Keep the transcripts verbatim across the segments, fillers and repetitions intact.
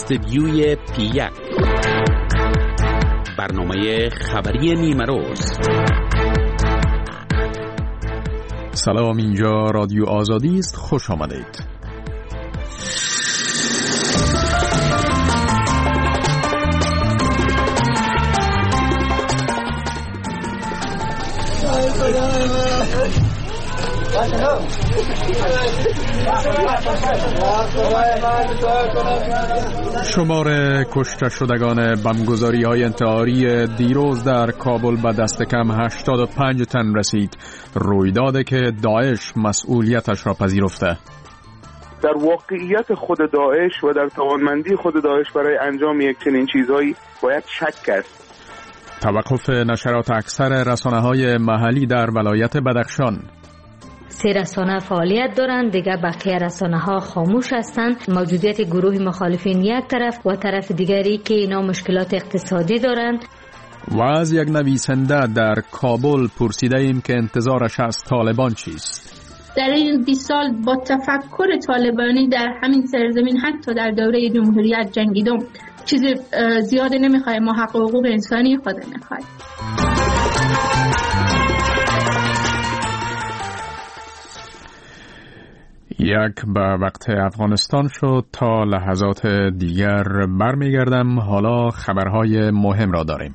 استدیوی پی یک، برنامه خبری نیمروز. سلام، اینجا رادیو آزادی است. خوش آمدید. شمار کشته شدگان بمبگذاری های انتحاری دیروز در کابل به دست کم هشتاد و پنج تن رسید. رویدادی که داعش مسئولیتش را پذیرفته. در واقعیت خود داعش و در توانمندی خود داعش برای انجام یک چنین چیزهایی باید شک کرد. توقف نشرات اکثر رسانه‌های محلی در ولایت بدخشان. سه رسانه فعالیت دارند، دیگه بقیه رسانه ها خاموش هستند. موجودیت گروه مخالفین یک طرف و طرف دیگری که اینا مشکلات اقتصادی دارند. و از یک نویسنده در کابل پرسیده ایم که انتظارش از طالبان چیست؟ در این بیست سال با تفکر طالبانی در همین سرزمین حتی در دوره جمهوریت جنگیدم. چیز زیاده نمیخوایم، ما حق و حقوق انسانی خود نخواهیم. یک به وقت افغانستان شد. تا لحظات دیگر برمیگردم. حالا خبرهای مهم را داریم.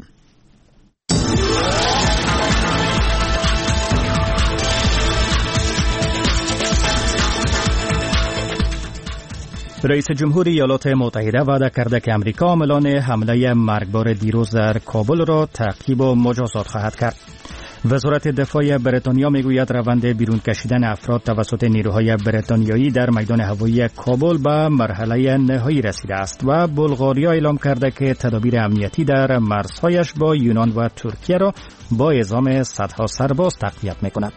رئیس جمهور ایالات متحده وعده کرده که امریکا عاملان حمله مرگبار دیروز در کابل را تعقیب و مجازات خواهد کرد. وزارت دفاع بریتانیا میگوید روند بیرون کشیدن افراد توسط نیروهای بریتانیایی در میدان هوایی کابل به مرحله نهایی رسیده است و بلغاریا اعلام کرده که تدابیر امنیتی در مرزهایش با یونان و ترکیه را با اعزام صدها سرباز تقویت میکند.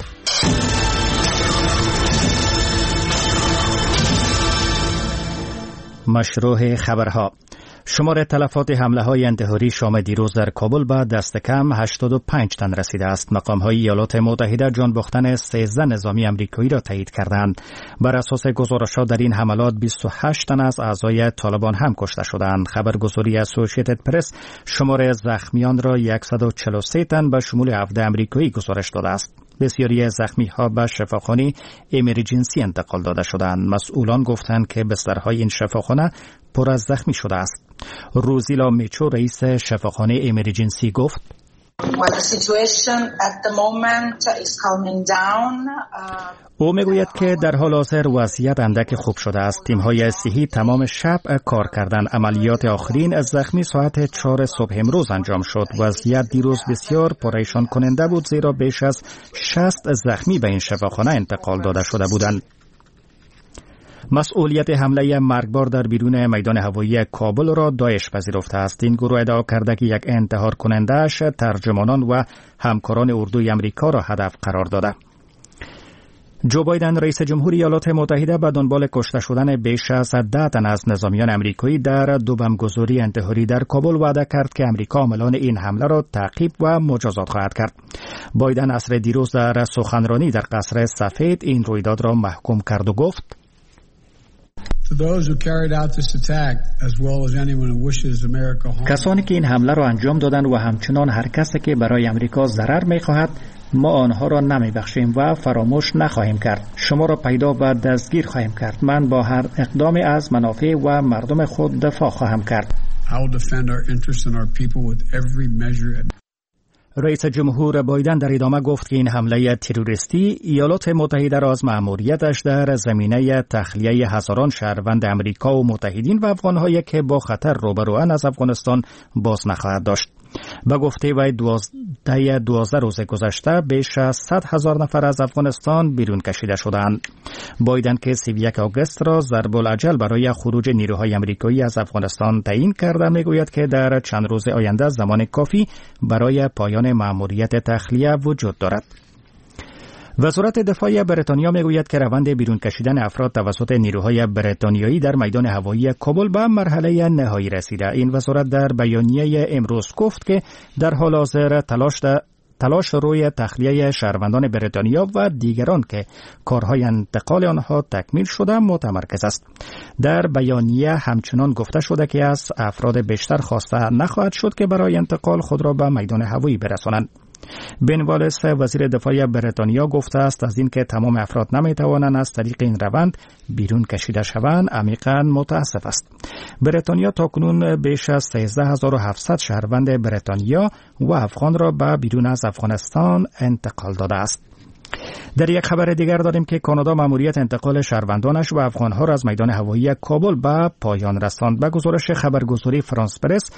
مشروع خبرها. شمار تلفات حمله های انتحاری شام دیروز در کابل به دست کم هشتاد و پنج تن رسیده است. مقام های ایالات متحده جان باختن سیزده نظامی امریکایی را تایید کردند. بر اساس گزارشات در این حملات بیست و هشت تن از اعضای طالبان هم کشته شدند. خبرگزاری اسوسییتد پرس شمار زخمیان را صد و چهل و سه تن به شمول هفده امریکایی گزارش داده است. بسیاری زخمی ها به شفاخانه امرجنسی انتقال داده شدند. مسئولان گفتند که بسترهای این شفاخانه پر از زخمی شده است. روزیلا میچو رئیس شفاخانه امرجنسی گفت: او میگوید که در حال حاضر وضعیت اندک خوب شده است. تیم‌های صحی تمام شب کار کردند. عملیات آخرین از زخمی ساعت چهار صبح امروز انجام شد. وضعیت دیروز بسیار پریشان کننده بود، زیرا بیش از شصت زخمی به این شفاخانه انتقال داده شده بودند. مسئولیت حمله مرگبار در بیرون میدان هوایی کابل را داعش پذیرفته است. این گروه ادعا کرده که یک انتحار کننده‌اش ترجمانان و همکاران اردوی امریکا را هدف قرار داده. جو بایدن رئیس جمهور ایالات متحده به دنبال کشته شدن بیش از ده تن از نظامیان امریکایی در دو بمبگذاری انتحاری در کابل وعده کرد که امریکا عاملان این حمله را تعقیب و مجازات خواهد کرد. بایدن عصر دیروز در سخنرانی در قصر سفید این رویداد را محکوم کرد و گفت: کسانی که این حمله را انجام دادند و همچنان هر کسی که برای امریکا ضرر می‌خواهد، ما آنها را نمی‌بخشیم و فراموش نخواهیم کرد. شما را پیدا و دستگیر خواهیم کرد. من با هر اقدامی از منافع و مردم خود دفاع خواهم کرد. رئیس جمهور بایدن در ادامه گفت که این حمله تروریستی ایالات متحده را از مأموریتش در زمینه تخلیه هزاران شهروند امریکا و متحدین و افغان‌هایی که با خطر روبروان از افغانستان باز نخواهد داشت. به گفته وی دوازده دوازده روز گذشته بیش از صد هزار نفر از افغانستان بیرون کشیده شدند. بایدن که سی و یک آگوست را ضرب الاجل برای خروج نیروهای امریکایی از افغانستان تعیین کرده، میگوید که در چند روز آینده زمان کافی برای پایان مأموریت تخلیه وجود دارد. وزارت دفاع بریتانیا میگوید که روند بیرون کشیدن افراد توسط نیروهای بریتانیایی در میدان هوایی کابل به مرحله نهایی رسیده. این وزارت در بیانیه امروز گفت که در حال حاضر تلاش تلاش روی تخلیه شهروندان بریتانیا و دیگران که کارهای انتقال آنها تکمیل شده متمرکز است. در بیانیه همچنان گفته شده که از افراد بیشتر خواسته نخواهد شد که برای انتقال خود را به میدان هوایی برسانند. بن والیس وزیر دفاع بریتانیا گفته است از اینکه تمام افراد نمیتوانند از طریق این روند بیرون کشیده شوند عمیقاً متاسف است. بریتانیا تاکنون بیش از سیزده هزار و هفتصد شهروند بریتانیا و افغان را به بیرون از افغانستان انتقال داده است. در یک خبر دیگر داریم که کانادا مأموریت انتقال شهروندانش و افغانها را از میدان هوایی کابل به پایان رساند. به گزارش خبرگزاری فرانس پرس،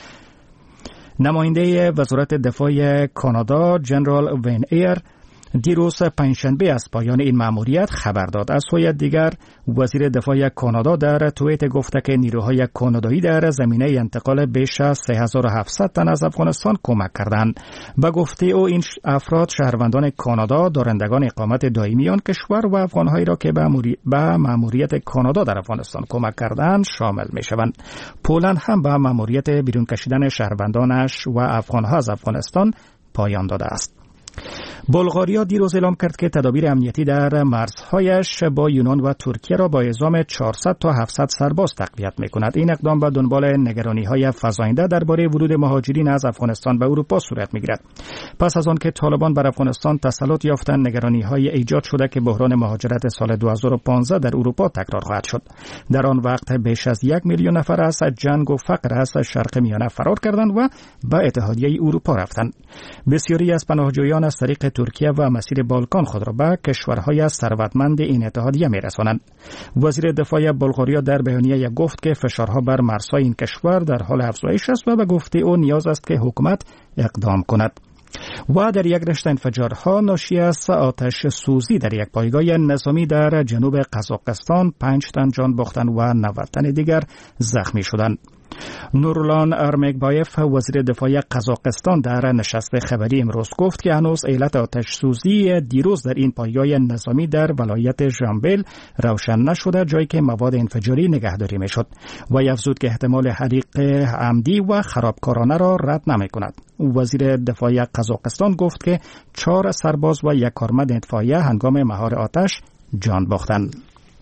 نماینده وزارت دفاع کانادا جنرال وین ایر دیروز پنجشنبه از پایان این مأموریت خبر داد. از سوی دیگر وزیر دفاع کانادا در توییت گفته که نیروهای کانادایی در زمینه انتقال بیش از سه هزار و هفتصد تن از افغانستان کمک کردند. به گفته او این افراد شهروندان کانادا دارندگان اقامت دائمی آن کشور و افغانهایی را که به مأموریت کانادا در افغانستان کمک کردند شامل می شوند. پولند هم به مأموریت بیرون کشیدن شهروندانش و افغانها از افغانستان پایان داده است. بلغاریا دیروز اعلام کرد که تدابیر امنیتی در مرزهایش با یونان و ترکیه را با اعزام چهارصد تا هفتصد سرباز تقویت می‌کند. این اقدام به دنبال نگرانی‌های فزاینده درباره ورود مهاجرین از افغانستان به اروپا صورت می‌گیرد. پس از آن که طالبان بر افغانستان تسلط یافتند، نگرانی‌های ایجاد شده که بحران مهاجرت سال دو هزار و پانزده در اروپا تکرار خواهد شد. در آن وقت بیش از یک میلیون نفر از جنگ و فقر از شرق میانه فرار کردند و به اتحادیه اروپا رفتند. بسیاری از پناهجویان از طریق ترکیه و مسیر بالکان خود را به کشورهای ثروتمند این اتحادیه می‌رسانند. وزیر دفاع بلغاریا در بیانیه گفت که فشارها بر مرزهای این کشور در حال افزایش است و به گفته او نیاز است که حکومت اقدام کند. و در یک رشته انفجارها ناشی از آتش سوزی در یک پایگاه نظامی در جنوب قزاقستان پنج تن جان باختند و نود تن دیگر زخمی شدند. نورلان ارمگبایف وزیر دفاع قزاقستان در نشست خبری امروز گفت که هنوز علت آتش سوزی دیروز در این پایگاه نظامی در ولایت ژامبل روشن نشده، جایی که مواد انفجاری نگهداری میشد و افزود که احتمال حریق عمدی و خرابکارانه را رد نمیکند. وزیر دفاع قزاقستان گفت که چهار سرباز و یک کارمند اطفائیه هنگام مهار آتش جان باختند.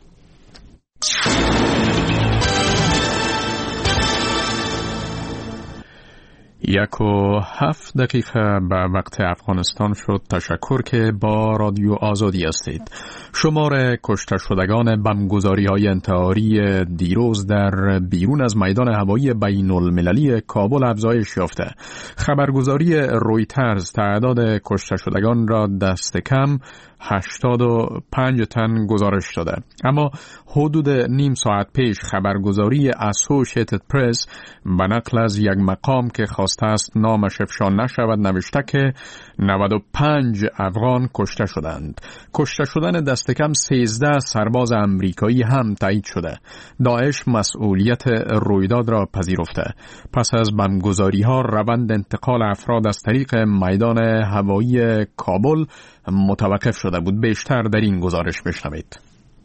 یک و هفت دقیقه به وقت افغانستان شد. تشکر که با رادیو آزادی هستید. شمار کشته شدگان بمبگذاری های انتحاری دیروز در بیرون از میدان هوایی بین المللی کابل افزایش یافته. خبرگزاری رویترز تعداد کشته شدگان را دست کم هشتاد و پنج تن گزارش داده. اما حدود نیم ساعت پیش خبرگزاری اسوشیتد پرس به نقل از یک مقام که خواسته است نامش افشا نشود نوشته که نود و پنج افغان کشته شدند. کشته شدن دست کم سیزده سرباز امریکایی هم تایید شده. داعش مسئولیت رویداد را پذیرفته. پس از بمبگذاری ها روند انتقال افراد از طریق میدان هوایی کابل متوقف شده بود. بیشتر در این گزارش بشنوید.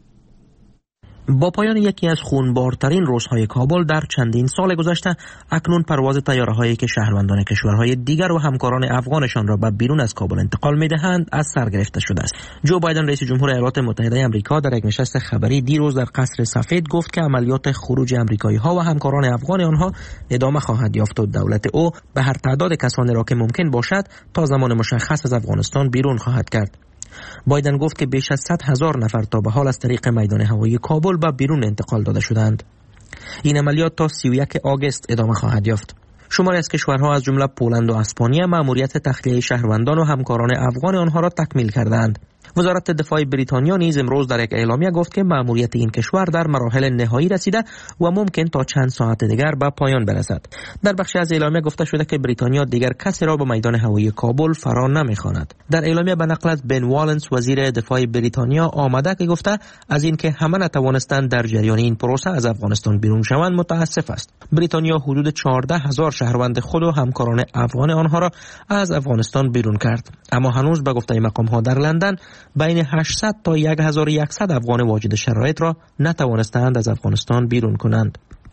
با پایان یکی از خونبارترین روزهای کابل در چندین سال گذشته، اکنون پرواز طیاره‌هایی که شهروندان کشورهای دیگر و همکاران افغانشان را به بیرون از کابل انتقال می‌دهند از سر گرفته شده است. جو بایدن رئیس جمهور ایالات متحده آمریکا در یک نشست خبری دیروز در قصر سفید گفت که عملیات خروج آمریکایی‌ها و همکاران افغان آنها ادامه خواهد یافت و دولت او به هر تعداد کسانی را که ممکن باشد تا زمان مشخص از افغانستان بیرون خواهد کرد. بایدن گفت که بیش از صد هزار نفر تا به حال از طریق میدان هوایی کابل به بیرون انتقال داده شدند. این عملیات تا سی و یک آگوست ادامه خواهد یافت. شماری از کشورها از جمله پولند و اسپانیا مأموریت تخلیه شهروندان و همکاران افغان آنها را تکمیل کردند. وزارت دفاع بریتانیا نیز امروز در یک اعلامیه گفت که مأموریت این کشور در مراحل نهایی رسیده و ممکن تا چند ساعت دیگر به پایان برسد. در بخشی از اعلامیه گفته شده که بریتانیا دیگر کسی را به میدان هوایی کابل فرا نمی‌خواند. در اعلامیه به نقل از بن والنس وزیر دفاع بریتانیا آمده که گفته از اینکه همه نتوانستند در جریان این پروسه از افغانستان بیرون شوند متاسف است. بریتانیا حدود چهارده هزار شهروند خود و همکاران افغان آنها را از افغانستان بیرون کرد، اما هنوز به گفته مقام‌ها در لندن بین هشتصد تا هزار و صد افغان واجد شرایط را نتوانستند از افغانستان بیرون کنند.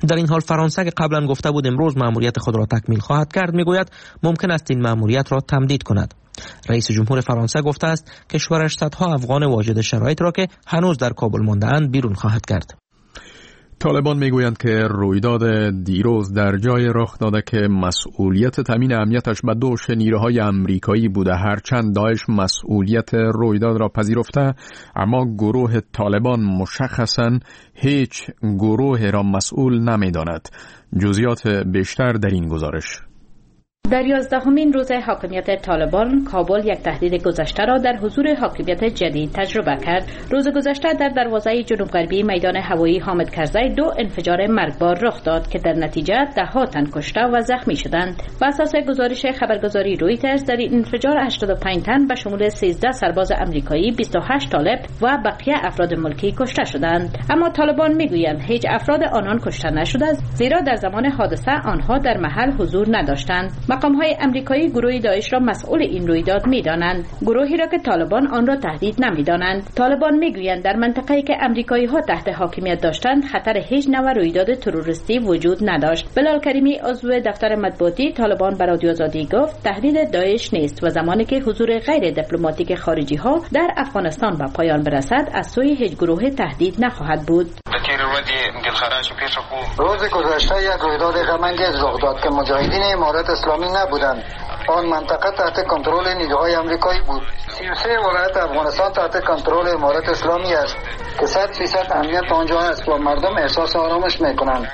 در این حال فرانسه که قبلا گفته بود امروز مأموریت خود را تکمیل خواهد کرد، میگوید ممکن است این مأموریت را تمدید کند. رئیس جمهور فرانسه گفته است کشورش صدها افغان واجد شرایط را که هنوز در کابل مانده‌اند بیرون خواهد کرد. طالبان میگویند که رویداد دیروز در جای رخ داده که مسئولیت تامین امنیتش به دوش نیروهای امریکایی بوده، هرچند داعش مسئولیت رویداد را پذیرفته، اما گروه طالبان مشخصاً هیچ گروه را مسئول نمیداند. جزئیات بیشتر در این گزارش. در یازدهمین روز حاکمیت طالبان، کابل یک تهدید گذشته را در حضور حاکمیت جدید تجربه کرد. روز گذشته در دروازه جنوب غربی میدان هوایی حامد کرزی دو انفجار مرگبار رخ داد که در نتیجه ده ها تن کشته و زخمی شدند. بر اساس گزارش خبرگزاری رویترز، در این انفجار هشتاد و پنج تن به شمول سیزده سرباز امریکایی، بیست و هشت طالب و بقیه افراد ملکی کشته شدند. اما طالبان میگویند هیچ افراد آنان کشته نشده، زیرا در زمان حادثه آنها در محل حضور نداشتند. مقام‌های امریکایی گروه داعش را مسئول این رویداد می‌دانند، گروهی را که طالبان آن را تهدید نمی‌دانند. طالبان می‌گویند در منطقه‌ای که امریکایی‌ها تحت حاکمیت داشتند خطر هیچ نوع رویداد تروریستی وجود نداشت. بلال کریمی عضو دفتر مطبوعاتی طالبان به رادیو آزادی گفت تهدید داعش نیست و زمانی که حضور غیر دیپلماتیک خارجی‌ها در افغانستان به پایان برسد از سوی هیچ گروه تهدید نخواهد بود. روز گذشته یک رویداد غم‌انگیز رخ داد که مجاهدین امارت اسلامی نبودند. آن منطقه تحت کنترل نیروهای آمریکایی بود. سی و سه ولایت افغانستان تحت کنترل امارت اسلامی است که صد درصد امنیت آنجا است و مردم احساس آرامش میکنند.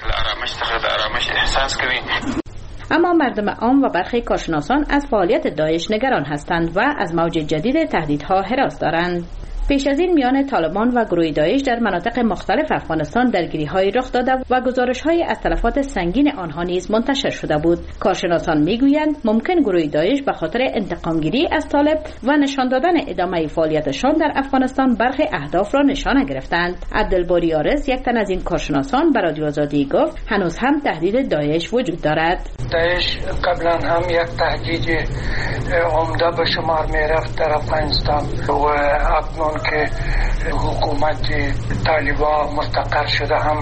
اما مردم عام و برخی کارشناسان از فعالیت داعش نگران هستند و از موج جدید تهدیدها هراس دارند. پیش از این میان طالبان و گروه داعش در مناطق مختلف افغانستان درگیری‌های رخ داده و گزارش‌های از تلفات سنگین آنها نیز منتشر شده بود. کارشناسان میگویند ممکن گروه داعش به خاطر انتقامگیری از طالب و نشان دادن ادامه فعالیتشان در افغانستان برخی اهداف را نشانه گرفتند. عبدالباری آرز، یک تن از این کارشناسان، به رادیو آزادی گفت هنوز هم تهدید داعش وجود دارد. داعش قبلا هم یک تهدید عمده به شمار میرفت در افغانستان و اکنون که حکومت طالبان مستقر شده هم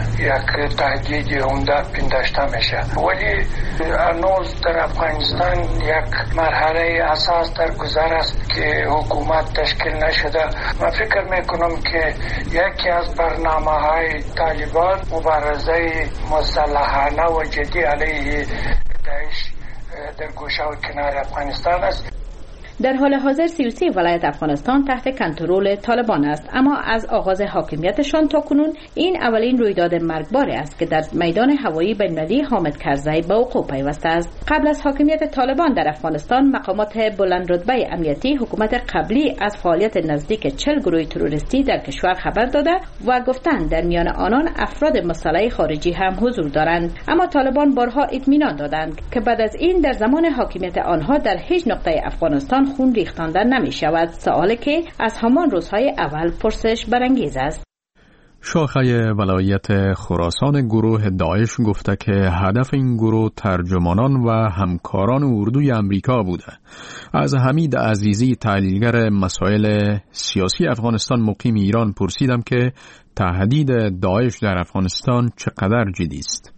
یک تهدید عمده پنداشته میشه، ولی هنوز در افغانستان یک مرحله اساس در گذر است که حکومت تشکیل نشده. من فکر میکنم که یکی از برنامه های طالبان مبارزه مسلحانه و جدی علیه داعش در گوشه و کنار افغانستان است. در حال حاضر سی و سه ولایت افغانستان تحت کنترل طالبان است، اما از آغاز حاکمیتشان تا کنون این اولین رویداد مرگبار است که در میدان هوایی بین‌المللی حامد کرزی به وقوع پیوسته است. قبل از حاکمیت طالبان در افغانستان، مقامات بلند رتبه امنیتی حکومت قبلی از فعالیت نزدیک چهل گروه تروریستی در کشور خبر داده و گفتند در میان آنان افراد مسلح خارجی هم حضور دارند، اما طالبان بارها اطمینان دادند که بعد از این در زمان حاکمیت آنها در هیچ نقطه افغانستان خون ریختاندن نمی شود، سوالی که از همان روزهای اول پرسش برانگیز است. شاخه ولایت خراسان گروه داعش گفته که هدف این گروه ترجمانان و همکاران اردوی امریکا بوده. از حمید عزیزی، تحلیلگر مسائل سیاسی افغانستان مقیم ایران، پرسیدم که تهدید داعش در افغانستان چقدر جدی است.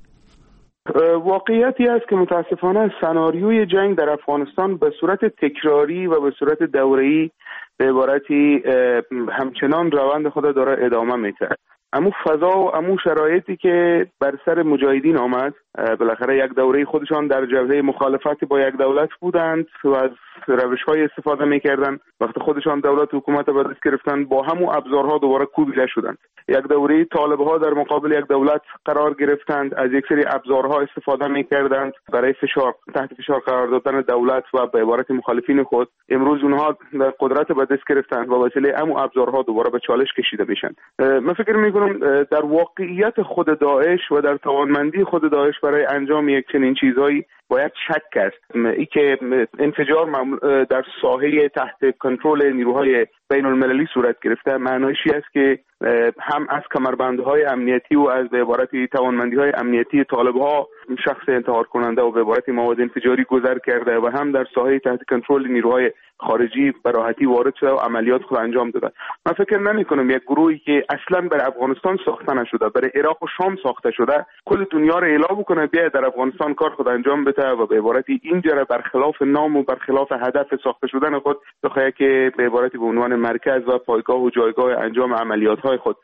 واقعیتی است که متاسفانه سناریوی جنگ در افغانستان به صورت تکراری و به صورت دوره‌ای به عبارتی همچنان روند خود داره ادامه میده. امو فضا و امو شرایطی که بر سر مجاهدین آمد، بالاخره یک دوره خودشان در جبهه مخالفت با یک دولت بودند و از روش‌های استفاده می‌کردند. وقتی خودشان دولت و حکومت به دست گرفتن، با همو ابزارها دوباره کوبیده شدند. یک دوره طالب‌ها در مقابل یک دولت قرار گرفتند، از یک سری ابزارها استفاده می‌کردند برای فشار تحت فشار قرار دادن دولت و به عبارت مخالفین خود. امروز اونها در قدرت به دست گرفتند و وسیله همو ابزارها دوباره به چالش کشیده میشن. من فکر می‌کنم در واقعیت خود داعش و در توانمندی خود داعش برای انجام یک چنین چیزهایی باید شک است. ای که انفجار در ساحه تحت کنترل نیروهای بین المللی صورت گرفته، معنیش است که هم از کمربندهای امنیتی و از به عبارتی توانمندی‌های امنیتی طالب‌ها شخص انتحار کننده و به عبارتی مواد انفجاری گذر کرده و هم در ساحه تحت کنترل نیروهای خارجی به راحتی وارد شده و عملیات خود انجام داده. من فکر نمی‌کنم یک گروهی که اصلاً برای افغانستان ساخته نشده، برای عراق و شام ساخته شده، کل دنیا را اعلام بکنه بیا در افغانستان کار خود انجام بده و به عبارتی اینجا را برخلاف نام و برخلاف هدف ساخته شدن خود بخواد که به عبارتی به عنوان مرکز و پایگاه و جایگاه انجام عملیات‌های خود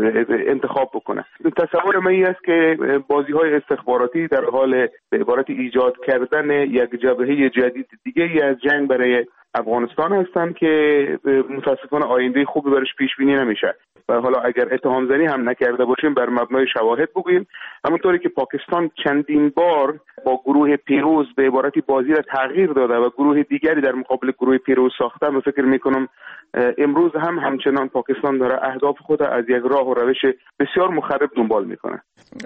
انتخاب بکنه. تصور من این است که بازی‌های استخباراتی در حال به عبارت ایجاد کردن یک جبهه جدید دیگه ای از جنگ برای افغانستان هستند که متاسفانه آینده خوبی برش پیش بینی نمیشه. و حالا اگر اتهام زنی هم نکرده باشیم بر مبنای شواهد بگوییم، همونطوری که پاکستان چندین بار با گروه پیروز به عبارتی بازی را تغییر داده و گروه دیگری در مقابل گروه پیروز ساخته، من فکر میکنم امروز هم همچنان پاکستان داره اهداف خود از یک راه و روش بسیار مخرب دنبال میکنه.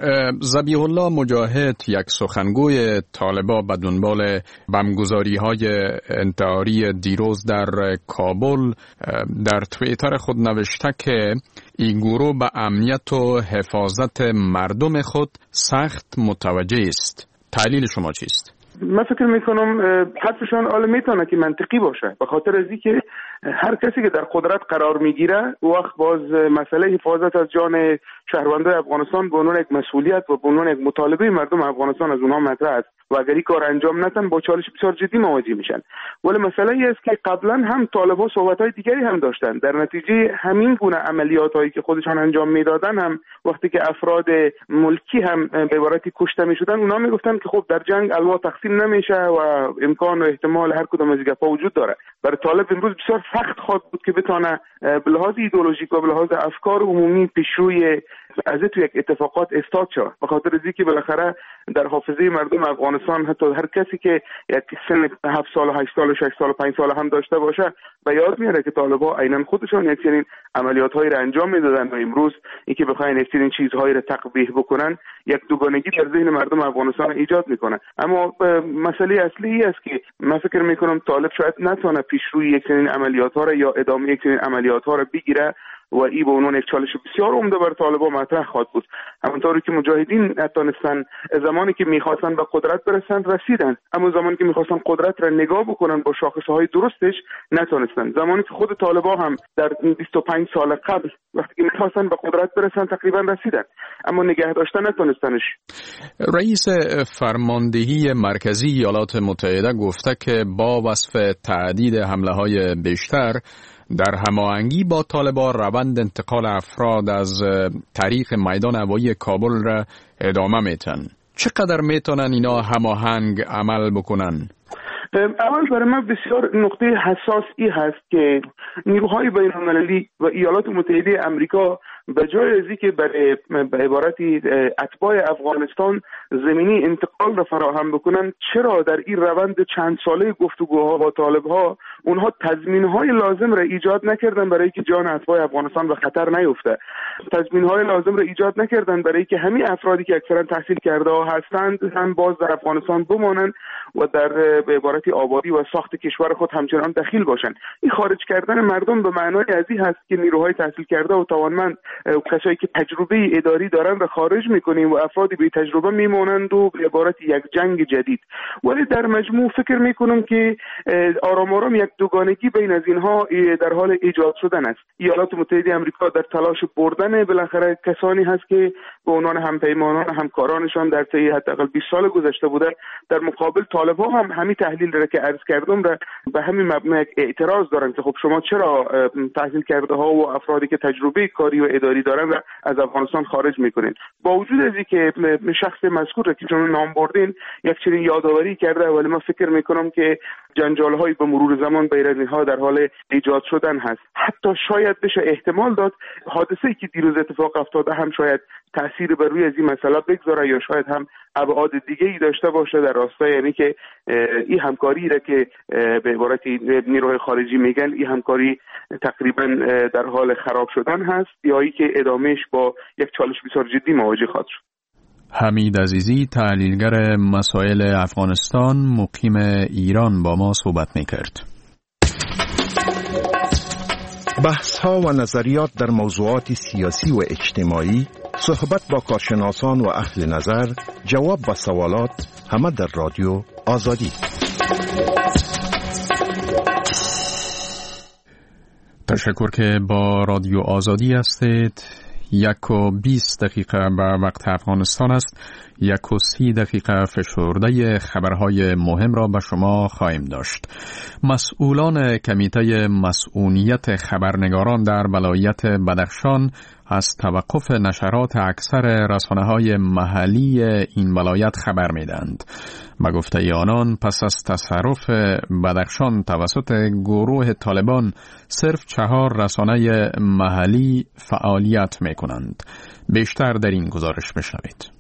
ذبیح الله مجاهد، یک سخنگوی طالبان به دنبال بمبگذاری‌های انتحاری دیروز در کابل، در توییتر خود نوشته که این گروه به امنیت و حفاظت مردم خود سخت متوجه است. تحلیل شما چیست؟ من فکر میکنم حرفشان آل میتونه که منطقی باشه، به خاطر از اینکه هر کسی که در قدرت قرار میگیره وقت باز مسئله حفاظت از جان شهروندان افغانستان به عنوان یک مسئولیت و به عنوان یک مطالبه مردم افغانستان از اونها مطرح است و اگر این کار انجام ندن با چالش بسیار جدی مواجه میشن. ولی مسئله ای است که قبلا هم طالبان صحبت‌های دیگری هم داشتن، در نتیجه همین گونه عملیاتایی که خودشان انجام میدادن هم وقتی که افراد ملکی هم به عبارتی کشته میشدن، اونا میگفتن که خب در جنگ الوا تقسیم نمیشه و امکان و احتمال هر کدام از گپا وجود داره. برای طالب امروز بسیار سخت خواهد بود که بتونه به لحاظ ایدئولوژیک و به لحاظ افکار عمومی پیشروی از تو یک اتفاقات استاد شد، به خاطر از اینکه بالاخره در حافظه مردم افغانستان حتی هر کسی که یک سن هفت سال، هشت سال، شش سال، پنج سال هم داشته باشه به یاد میاره که طالبان عیناً خودشون یک چنین عملیات‌هایی را انجام میدادن و امروز اینکه بخواین یک چنین چیزهایی را تقبیح بکنن یک دوگانگی در ذهن مردم افغانستان ایجاد میکنه. اما مسئله اصلی این است که من فکر میکنم طالب شاید نتونه پیشروی یک چنین عملیات‌ها را یا ادامه یک چنین عملیات‌ها را بگیره و این به عنوان یک چالش بسیار عمده بر طالبان مطرح خواهد بود. همونطوری که مجاهدین نتونستن زمانی که میخواستن به قدرت برسن رسیدن، اما زمانی که میخواستن قدرت را نگاه بکنن با شاخصهای درستش نتونستن. زمانی که خود طالبان هم در بیست و پنج سال قبل وقتی که میخواستن به قدرت برسن تقریبا رسیدن، اما نگه داشتن نتونستنش. رئیس فرماندهی مرکزی ایالات متحده گفته که با وصف تعدید حمله‌های بیشتر در هماهنگی با طالبان روند انتقال افراد از طریق میدان هوایی کابل را ادامه میتن. چقدر میتونن اینا هماهنگ عمل بکنن؟ اول برای من بسیار نقطه حساسی هست که نیروهای بین‌المللی و ایالات متحده آمریکا به جای از اینکه برای به عبارتی اتباع افغانستان زمینی انتقال را فراهم بکنن، چرا در این روند چند ساله گفتگوها با طالب‌ها اونها تضمین‌های لازم را ایجاد نکردن برای که جان اتباع افغانستان به خطر نیفته؟ تضمین‌های لازم را ایجاد نکردن برای که همین افرادی که اکثرا تحصیل کرده هستند هم باز در افغانستان بمانند و در به عبارتی آبادی و ساخت کشور خود همچنان دخیل باشند. این خارج کردن مردم به معنای ازی هست که نیروهای تحصیل کرده و توانمند و کسایی که تجربه اداری دارن را خارج میکنیم و افرادی بی تجربه میمونند و به عبارت یک جنگ جدید. ولی در مجموع فکر میکنم که آرام آرام یک دوگانگی بین از اینها در حال ایجاد شدن است. ایالات متحده آمریکا در تلاش بردن بالاخره کسانی هست که به عنوان همپیمانان همکارانشان در طی حداقل بیست سال گذشته بوده، در مقابل طالبان هم همین تحلیل را که عرض کردم را به همین مبنا اعتراض دارن که خب شما چرا تحصیل کرده ها و افرادی که تجربه کاری و اداری دارن را از افغانستان خارج میکنین؟ با وجود از اینکه شخص مذکور را که شما نام بردین یک چنین یادآوری کرده، ولی من فکر میکنم که جنجال‌های به مرور زمان بین اینها در حال ایجاد شدن هست. حتی شاید بشه احتمال داد حادثه‌ای که دیروز اتفاق افتاده هم شاید تأثیر بر روی از این مسئله بگذاره یا شاید هم ابعاد دیگه‌ای داشته باشه در راستای یعنی که این همکاری را که به عبارتی نیروهای خارجی میگن این همکاری تقریبا در حال خراب شدن هست یا ای که ادامهش با یک چالش بسیار جدی مواجه خواهد شد. حمید عزیزی، تحلیلگر مسائل افغانستان، مقیم ایران، با ما صحبت میکرد. بحث‌ها و نظریات در موضوعات سیاسی و اجتماعی، صحبت با کارشناسان و اهل نظر، جواب به سوالات، همه در رادیو آزادی. تشکر که با رادیو آزادی هستید. یک و بیست دقیقه به وقت افغانستان است. یک و سی دقیقه فشرده خبرهای مهم را به شما خواهیم داشت. مسئولان کمیته مسئولیت خبرنگاران در ولایت بدخشان از توقف نشرات اکثر رسانه‌های محلی این ولایت خبر می‌دهند. به گفته آنان پس از تصرف بدخشان توسط گروه طالبان صرف چهار رسانه محلی فعالیت می‌کنند. بیشتر در این گزارش بشنوید.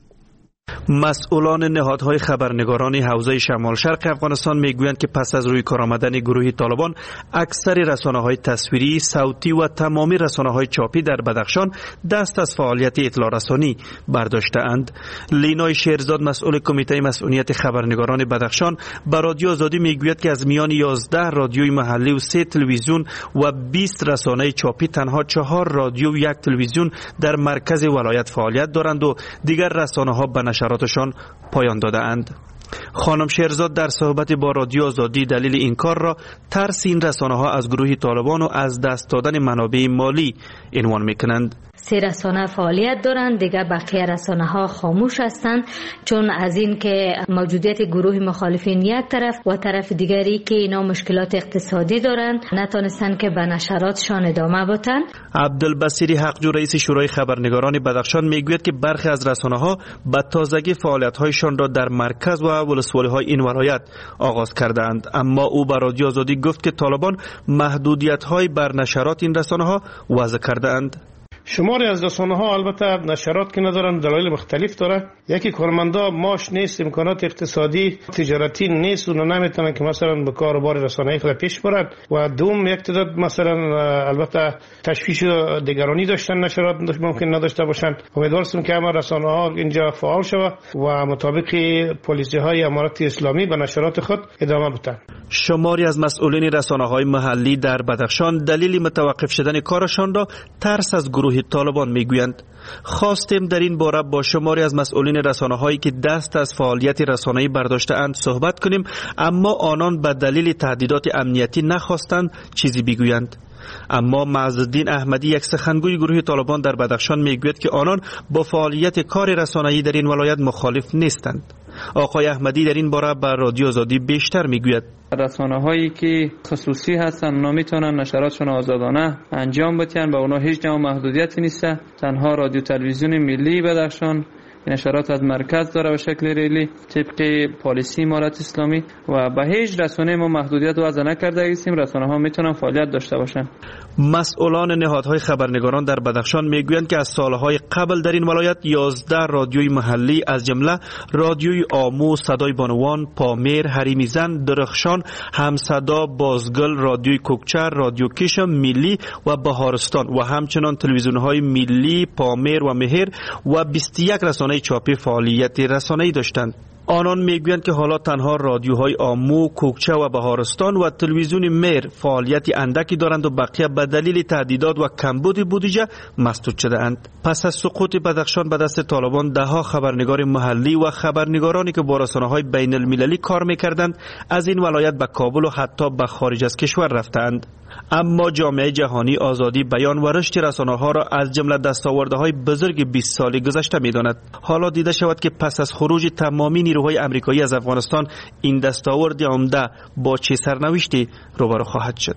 مسئولان نهادهای خبرنگاران حوزه شمال شرق افغانستان میگویند که پس از روی کار آمدن گروه طالبان اکثر رسانه‌های تصویری، صوتی و تمامی رسانه‌های چاپی در بدخشان دست از فعالیت اطلاع رسانی برداشته‌اند. لینای شیرزاد مسئول کمیته مسئولیت خبرنگاران بدخشان به رادیو آزادی میگوید که از میان یازده رادیوی محلی و سه تلویزیون و بیست رسانه چاپی تنها چهار رادیو و یک تلویزیون در مرکز ولایت فعالیت دارند و دیگر رسانه‌ها به نشراتشان پایان داده اند. خانم شیرزاد در صحبت با رادیو آزادی دلیل این کار را ترس این رسانه ها از گروه طالبان و از دست دادن منابع مالی عنوان میکنند. سه رسانه فعالیت دارند، دیگه بقیه رسانه ها خاموش هستند، چون از این که موجودیت گروه مخالفین یک طرف و طرف دیگری که اینا مشکلات اقتصادی دارند نتونستن که به نشراتشان ادامه بدن. عبدالبصیری حقجو رئیس شورای خبرنگاران بدخشان میگوید که برخی از رسانه ها به تازگی فعالیت هایشان را در مرکز و ولسوالی های این ولایت آغاز کردند، اما او به رادیو آزادی گفت که طالبان محدودیت های بر نشرات این رسانه ها وضع کرده اند. شماری از رسانه ها البته نشرات که ندارن، دلایل مختلف داره. یکی کارمندا ماش نیست، امکانات اقتصادی تجارتی نیست و نمیتونن که مثلا به کاروبار رسانه‌ای خود پیش برند. و دوم یک تعداد مثلا البته تشویش دیگرانی داشتن، نشرات ممکن نداشته باشن. امیدوارم که همه رسانه ها اینجا فعال شود و مطابق پالیسی های امارات اسلامی به نشرات خود ادامه بدن. شماری از مسئولین رسانه های محلی در بدخشان دلیل متوقف شدن کارشان را ترس از گروه طالبان میگویند. خواستیم در این باره با شماری از مسئولین رسانه هایی که دست از فعالیت رسانه‌ای برداشته اند صحبت کنیم، اما آنان به دلیل تهدیدات امنیتی نخواستند چیزی بگویند. اما معزالدین احمدی یک سخنگوی گروه طالبان در بدخشان میگوید که آنان با فعالیت کار رسانه‌ای در این ولایت مخالف نیستند. آقای احمدی در این باره به رادیو آزادی بیشتر میگوید. رسانه هایی که خصوصی هستن اونا میتونن نشراتشون آزادانه انجام بدن، با اونا هیچ نوع محدودیتی نیست. تنها رادیو تلویزیون ملی بدخشان نشرات از مرکز داره به شکل ریلی طبق پالیسی امارات اسلامی و به هیچ رسانه ما محدودیت وضع نکرده هستیم. رسانه ها میتونن فعالیت داشته باشن. مسئولان نهادهای خبرنگاران در بدخشان میگویند که از سالهای قبل در این ولایت یازده رادیوی محلی از جمله رادیوی آمو، صدای بانوان، پامیر، حریمی زن، درخشان، همصدا، بازگل، رادیوی کوکچر، رادیو کشم ملی و بهارستان و همچنان تلویزیون‌های ملی، پامیر و مهر و بیست و یک رسانه چاپی فعالیت رسانه‌ای داشتند. آنان میگویند که حالا تنها رادیوهای آمو، کوکچه و بهارستان و تلویزیون میر فعالیتی اندکی دارند و بقیه به دلیل تهدیدات و کمبود بودجه مسدود شده اند. پس از سقوط بدخشان به دست طالبان دهها خبرنگار محلی و خبرنگارانی که با رسانه‌های بین المللی کار میکردند از این ولایت به کابل و حتی به خارج از کشور رفتند. اما جامعه جهانی آزادی بیان و رشد رسانه‌ها را از جمله دستاوردهای بزرگ بیست سال گذشته می‌داند. حالا دیده شود که پس از خروج تمامی نیروهای آمریکایی از افغانستان این دستاورد عمده با چه سرنوشتی روبرو خواهد شد.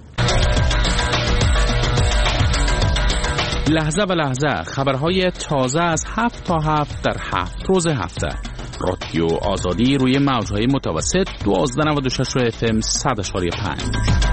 لحظه به لحظه خبرهای تازه از هفت تا هفت در هفت روز هفته. رادیو آزادی روی موج‌های متوسط دوازده نود و شش اف ام صد و پنج.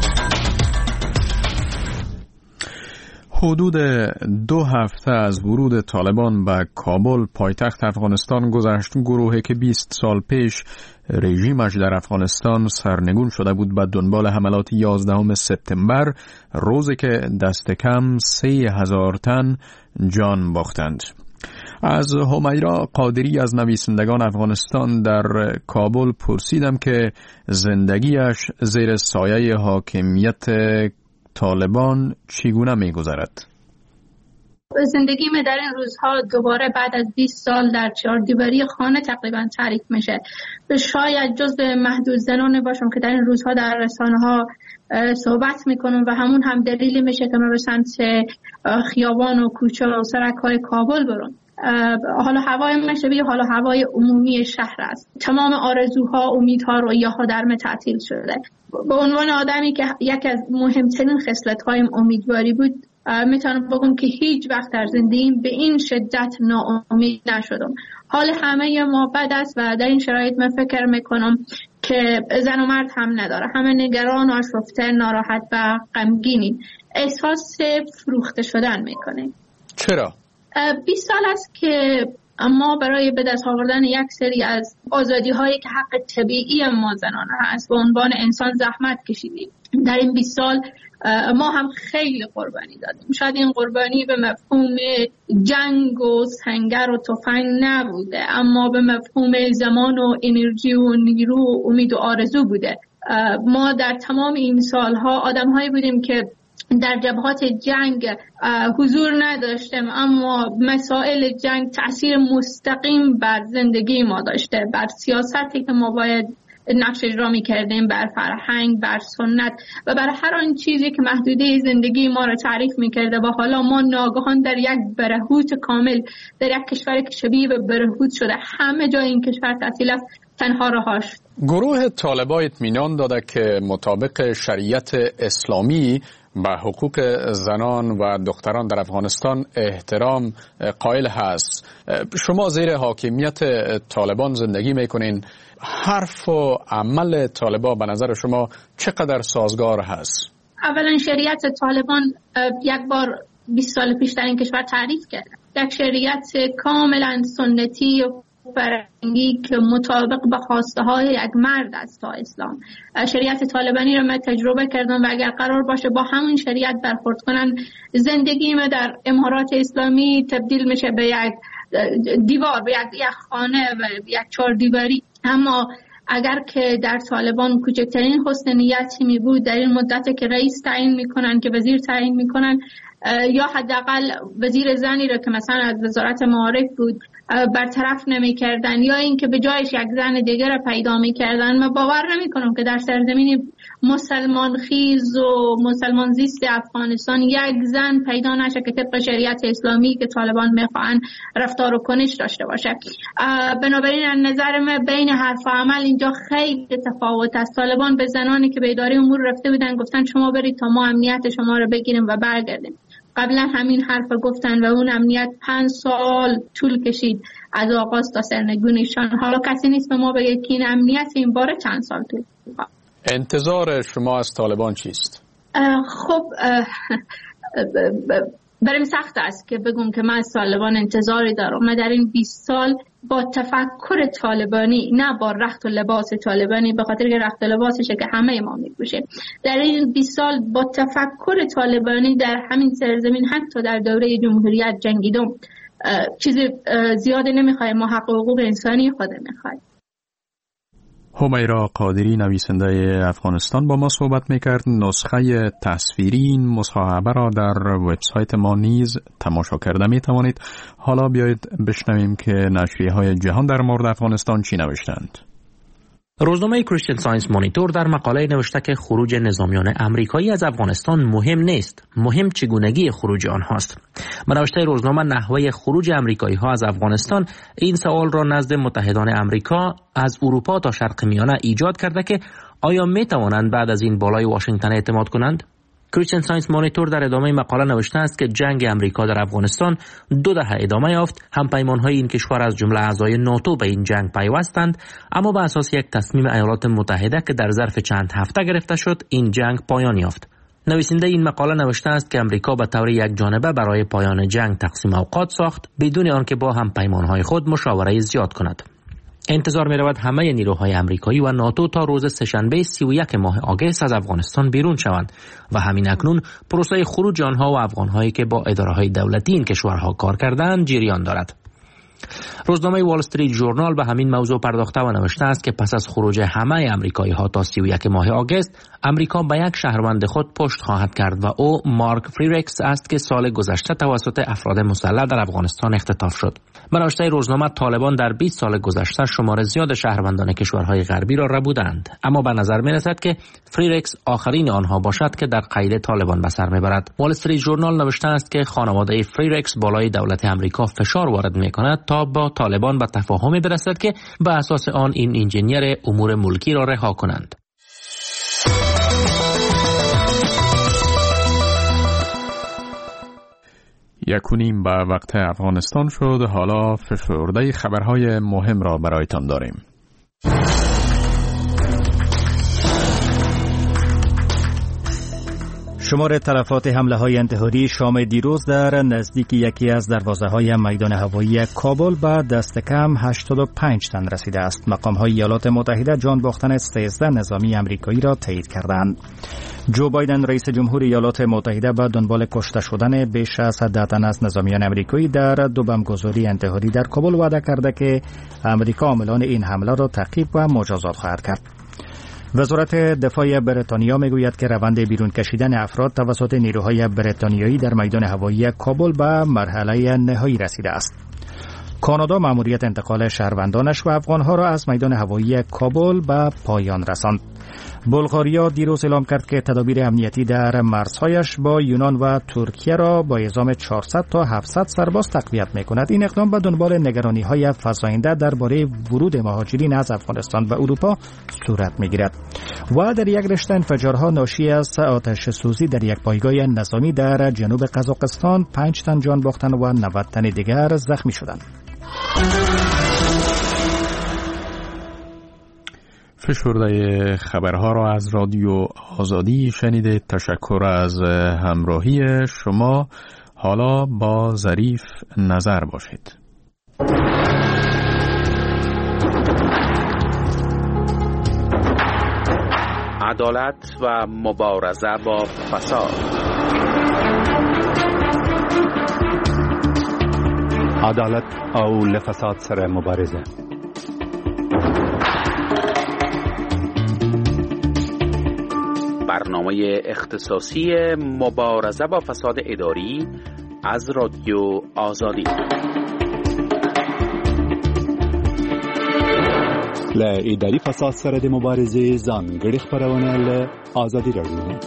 حدود دو هفته از ورود طالبان به کابل پایتخت افغانستان گذشت. گروهی که بیست سال پیش رژیمش در افغانستان سرنگون شده بود به دنبال حملات یازدهم سپتامبر، روزی که دست کم سه هزار تن جان باختند. از همیرا قادری از نویسندگان افغانستان در کابل پرسیدم که زندگیش زیر سایه حاکمیت طالبان چگونه می‌گذرد؟ زندگی من در این روزها دوباره بعد از بیست سال در چهار دیواری خانه تقریبا تعریف میشه. شاید جزو محدود زنان باشم که در این روزها در رسانه ها صحبت میکنم و همون هم دلیلی میشه که من به سمت خیابان و کوچه و سرک های کابل برم. حالا هوای من شبیه حالا هوای عمومی شهر است. تمام آرزوها، امیدها، رویاها در من تعطیل شده. به عنوان آدمی که یکی از مهمترین خصلت‌هایم امیدواری بود، میتونم بگم که هیچ وقت در زندگیم به این شدت ناامید نشدم. حال همه ما بد است و در این شرایط من فکر میکنم که زن و مرد هم نداره. همه نگران، آشفته، ناراحت و غمگینیم. احساس فروخته شدن میکنیم. چرا؟ بیست سال است که ما برای به دست آوردن یک سری از آزادی هایی که حق طبیعی ما زنانه هست به عنوان انسان زحمت کشیدیم. در این بیست سال ما هم خیلی قربانی دادیم. شاید این قربانی به مفهوم جنگ و سنگر و تفنگ نبوده، اما به مفهوم زمان و انرژی و نیرو و امید و آرزو بوده. ما در تمام این سالها آدم هایی بودیم که در جبهات جنگ حضور نداشتیم، اما مسائل جنگ تأثیر مستقیم بر زندگی ما داشته، بر سیاستی که ما باید نقش اجرا می‌کردیم، بر فرهنگ، بر سنت و بر هر آن چیزی که محدوده زندگی ما را تعریف می‌کرده. و حالا ما ناگهان در یک برهوت کامل، در یک کشور که شبیه به برهوت شده، همه جای این کشور تعطیل است، تنها رهاش. گروه طالبان اطمینان داده که مطابق شریعت اسلامی به حقوق زنان و دختران در افغانستان احترام قائل هست. شما زیر حاکمیت طالبان زندگی میکنین. حرف و عمل طالبان به نظر شما چقدر سازگار هست؟ اولا شریعت طالبان یک بار بیست سال پیش در این کشور تعریف کرد. یک شریعت کاملا سنتی و فرنگی که مطابق به خواسته های یک مرد است تا اسلام. شریعت طالبانی رو من تجربه کردم و اگر قرار باشه با همون شریعت برخورد کنن، زندگی من در امارات اسلامی تبدیل میشه به یک دیوار، به یک خانه و یک چهار دیواری. اما اگر که در طالبان کوچکترین حسن نیتی می بود، در این مدت که رئیس تعیین میکنن، که وزیر تعیین میکنن، یا حداقل وزیر زنی را که مثلا از وزارت معارف بود برطرف نمی کردن، یا اینکه به جایش یک زن دیگر را پیدا می کردن، من باور نمی کنم که در سرزمین مسلمان خیز و مسلمان زیست افغانستان یک زن پیدا نشه که طبق شریعت اسلامی که طالبان می خواهند رفتار و کنش داشته باشه. بنابراین از نظر من بین حرف و عمل اینجا خیلی تفاوت است. طالبان به زنانی که به اداره امور رفته بودن گفتن شما برید تا ما امنیت شما رو بگیریم و برگردیم. قبلا همین حرف گفتن و اون امنیت پنج سال طول کشید از آغاز تا سرنگونیشان. حالا کسی نیست به ما بگه که این امنیت این باره چند سال طول کشید. انتظار شما از طالبان چیست؟ خب بریم سخت است که بگم که من از طالبان انتظاری دارم. من در این بیست سال با تفکر طالبانی، نه با رخت و لباس طالبانی، به خاطر که رخت و لباسشه که همه ما میپوشیم، در این بیست سال با تفکر طالبانی در همین سرزمین حتی در دوره جمهوریت جنگیدم. چیز زیاده نمیخوایم، ما حق و حقوق انسانی خود میخوایم. همیرا قادری نویسنده افغانستان با ما صحبت میکرد. نسخه تصویری این مصاحبه را در وبسایت ما نیز تماشا کرده میتوانید. حالا بیایید بشنویم که نشریه های جهان در مورد افغانستان چی نوشتند. روزنامه کریستین ساینس مانیتور در مقاله نوشته که خروج نظامیان امریکایی از افغانستان مهم نیست، مهم چگونگی خروج آنهاست. به نوشته روزنامه نحوه خروج امریکایی ها از افغانستان این سوال را نزد متحدان امریکا از اروپا تا شرق میانه ایجاد کرده که آیا می توانند بعد از این بالای واشنگتن اعتماد کنند؟ کریستین ساینس مانیتور در ادامه مقاله نوشته است که جنگ امریکا در افغانستان دو دهه ادامه یافت. همپیمان‌های این کشور از جمله اعضای ناتو به این جنگ پیوستند، اما به اساس یک تصمیم ایالات متحده که در ظرف چند هفته گرفته شد، این جنگ پایان یافت. نویسنده این مقاله نوشته است که امریکا به طور یک جانبه برای پایان جنگ تقسیم اوقات ساخت بدون آنکه با همپیمان‌های خود مشاوره زیاد کند. انتظار می رود همه نیروهای امریکایی و ناتو تا روز سه‌شنبه سی و یک ماه آگوست از افغانستان بیرون شوند و همین اکنون پروسه خروج آنها و افغانهایی که با اداره‌های دولتی این کشورها کار کردند جریان دارد. روزنامه وال استریت ژورنال به همین موضوع پرداخته و نوشته است که پس از خروج همه آمریکایی‌ها تا سی و یک ماه آگوست، آمریکا به یک شهروند خود پشت خواهد کرد و او مارک فریرکس است که سال گذشته توسط افراد مسلح در افغانستان اختطاف شد. به نوشته روزنامه، طالبان در بیست سال گذشته شمار زیاد شهروندان کشورهای غربی را ربودند، اما به نظر می‌رسد که فریرکس آخرین آنها باشد که در قید طالبان به سر می‌برد. وال استریت ژورنال نوشته است که خانواده فریرکس بالای دولت آمریکا فشار وارد می‌کند تا با طالبان به تفاهمی برسد که به اساس آن این انجینیر امور ملکی را رها کنند. یک و نیم به وقت افغانستان شد. حالا فشرده خبرهای مهم را برایتان داریم. شمار تلفات حمله های انتحاری شام دیروز در نزدیک یکی از دروازه های میدان هوایی کابل به دست کم هشتاد و پنج تن رسیده است. مقام های ایالات متحده جان باختن سیزده نظامی امریکایی را تایید کردند. جو بایدن رئیس جمهور ایالات متحده به دنبال کشته شدن بیش از ده تن از نظامیان امریکایی در دو بمبگذاری انتحاری در کابل وعده کرده که امریکا عاملان این حمله را تعقیب و مجازات خواهد کرد. وزارت دفاع بریتانیا میگوید که روند بیرون کشیدن افراد توسط نیروهای بریتانیایی در میدان هوایی کابل به مرحله نهایی رسیده است. کانادا مأموریت انتقال شهروندانش و افغانها را از میدان هوایی کابل به پایان رساند. بلغاریا دیروز اعلام کرد که تدابیر امنیتی در مرزهایش با یونان و ترکیه را با اعزام چهارصد تا هفتصد سرباز تقویت می‌کند. این اقدام به دنبال نگرانی‌های فزاینده درباره ورود مهاجرین از افغانستان به اروپا صورت می‌گیرد و در یک رشته انفجارها ناشی از آتش سوزی در یک پایگاه نظامی در جنوب قزاقستان پنج تن جان باختند و نود تن دیگر زخمی شدند. فشرده خبرها را از رادیو آزادی شنیدید. تشکر از همراهی شما. حالا با ظریف نظر باشید. عدالت و مبارزه با فساد. عدالت او لفساد سره مبارزه. برنامه اختصاصی مبارزه با فساد اداری از رادیو آزادی. ل اداري فساد سره د مبارزې ځانګړي خبرونه له آزادی رادیو.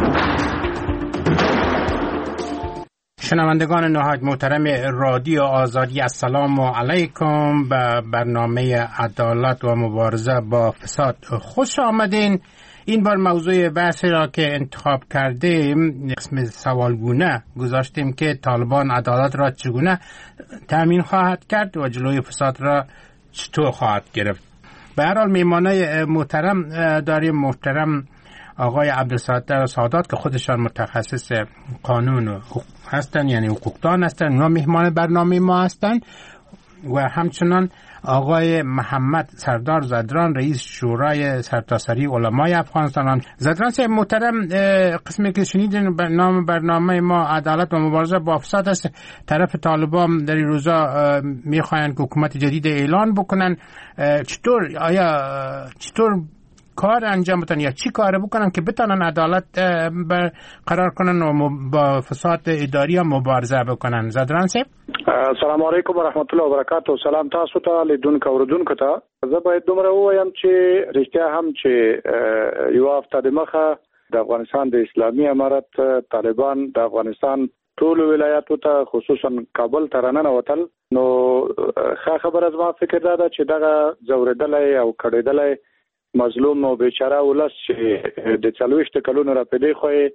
شنوندگان نهایت محترم رادیو آزادی، السلام علیکم. به برنامه عدالت و مبارزه با فساد خوش آمدین. این بار موضوع بحث را که انتخاب کردیم قسم سوالگونه گذاشتیم که طالبان عدالت را چگونه تامین خواهد کرد و جلوی فساد را چطور خواهد گرفت. به هر حال میهمانای محترم داریم. محترم آقای عبدالستار سادات که خودشان متخصص قانون هستن، یعنی حقوقدان هستن، اونا میهمان برنامه ما هستن، و همچنان آقای محمد سردار زدران رئیس شورای سرتاسری علمای افغانستان. زدران صاحب محترم، قسمی که شنیدین نام برنامه ما عدالت و مبارزه با فساد است. طرف طالبان در این روزا میخواین که حکومت جدید اعلان بکنن. چطور آیا چطور کار انجام بدن یا چی کار بکنن که بتونن عدالت برقرار کنن و با فساد اداری هم مبارزه بکنن؟ زدران صاحب السلام علیکم و رحمت الله و برکاته. سلام تاسو ته لیدونکو اوردونکو ته. زه باید دومره ووایم چې رښتیا هم چې یو هفته د مخه د افغانستان د اسلامي امارت طالبان د افغانستان ټول ولایاتو ته خصوصا کابل ته راننوتل، نو ښه خبره زما فکر دا ده چې دغه ځورېدلی او کړېدلی مظلوم او بیچاره ولس چې د څلوېښت کلونو راپدې خو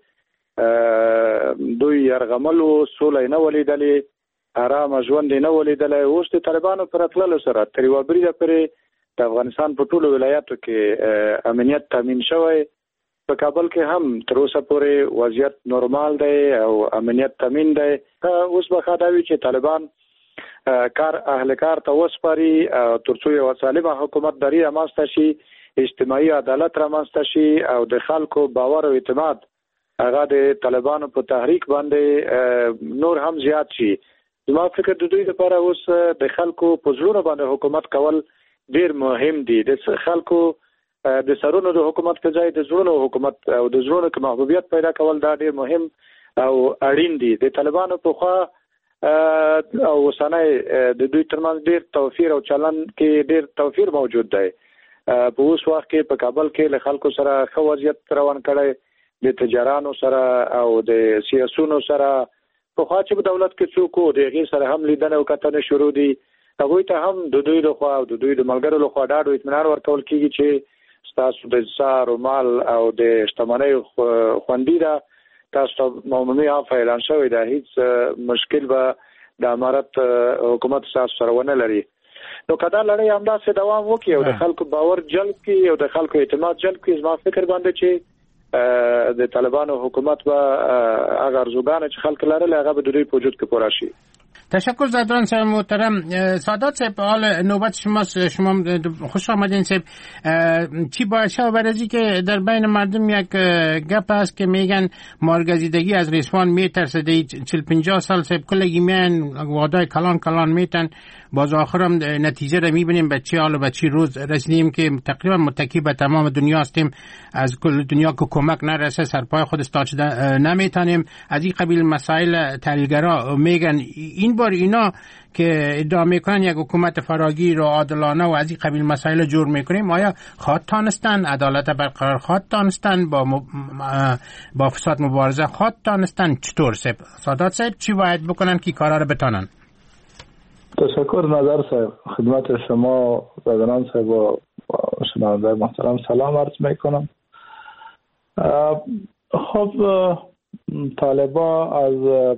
دوی یرغملو، سوله نه ولیدلې، آرام ژوند نه ولیدلی. اوس د طالبانو پر تللو سره تر یوه بریده پورې د افغانستان په ټولو ولایاتو کې امنیت تامین شوی. په کابل کې هم تر اوسه پورې وضعیت نورمال دی او امنیت تامین دی. اوس به ښه دا وي چې طالبان کار اهل کار ته وسپاري تر څو یوه سالمه حکومتداري رامنځته شي، اجتماعي عدالت رامنځته شي او د خلکو باور او اعتماد هغه د طالبانو په تحریک باندې نور هم زیات شي. زما فکر د دوی لپاره اوس د خلکو په زړونو باندې حکومت کول ډیر مهم دي. د خلکو د سرونو د حکومت په ځای د زړونو حکومت او د زړونو کې محبوبیت پیدا کول دا ډیر مهم او اړین دي. د طالبانو په خوا او اوسنۍ د دوی ترمنځ ډیر توفیر او چلن کې ډیر توفیر موجود دی. په اوس وخت کې په کابل کې له خلکو سره ښه وضعیت روان کړی، د تجارانو سره او د سیاسونو سره. په خوا چې په دولت کې څوک وو د هغې سره هم لیدنه او کتنه شروع دي. هغوی ته هم د دوی لخوا او د دوی د ملګرو لخوا ډاډ او اطمینان ورکول کېږي چې ستاسو د سار او مال او د شتمنۍ خوندي ده، تاسو ته عمومي عفو اعلان شوی ده، هیڅ مشکل به د امارت حکومت تاسو سره ونه لري. نو که دا لړۍ همداسې دوام وکړي او د خلکو باور جلب کړي او د خلکو اعتماد جلب کړي، زما فکر باندې چې د طالبانو حکومت با هغه ارزوګان چې خلک لرل هغه به د دوی په وجود کې پوره شي. تشکر زدران صاحب محترم. سادات صاحب، حال نوبت شماست. شما خوش آمدین صاحب. چی باشه برای که در بین مردم یک گپ هست که میگن مارگزیدگی از رسوان میترسه، چل پنجاه سال صاحب کلگی میان وعدای کلان کلان میتن، باز آخرم نتیجه رو میبینیم به چی حال و به چی روز رسیدیم که تقریبا متکی به تمام دنیا هستیم، از کل دنیا که کمک نرسه سرپای خود استاچ نمیتونیم. از این قبیل مسائل تحلیلگرا میگن این بار اینا که ادعا میکنن یک حکومت فراگیر و عادلانه و از این قبیل مسائل جور میکنیم، آیا خواهد تانستن عدالت برقرار، خواهد تانستن با مب... با فساد مبارزه، خواهد تانستن؟ چطور صاحب سادات صاحب چی باید بکنن که کارا رو بتانن؟ تشکر نظر صاحب. خدمت شما زدران صاحب و شنونده محترم سلام عرض میکنم. خب طالبا از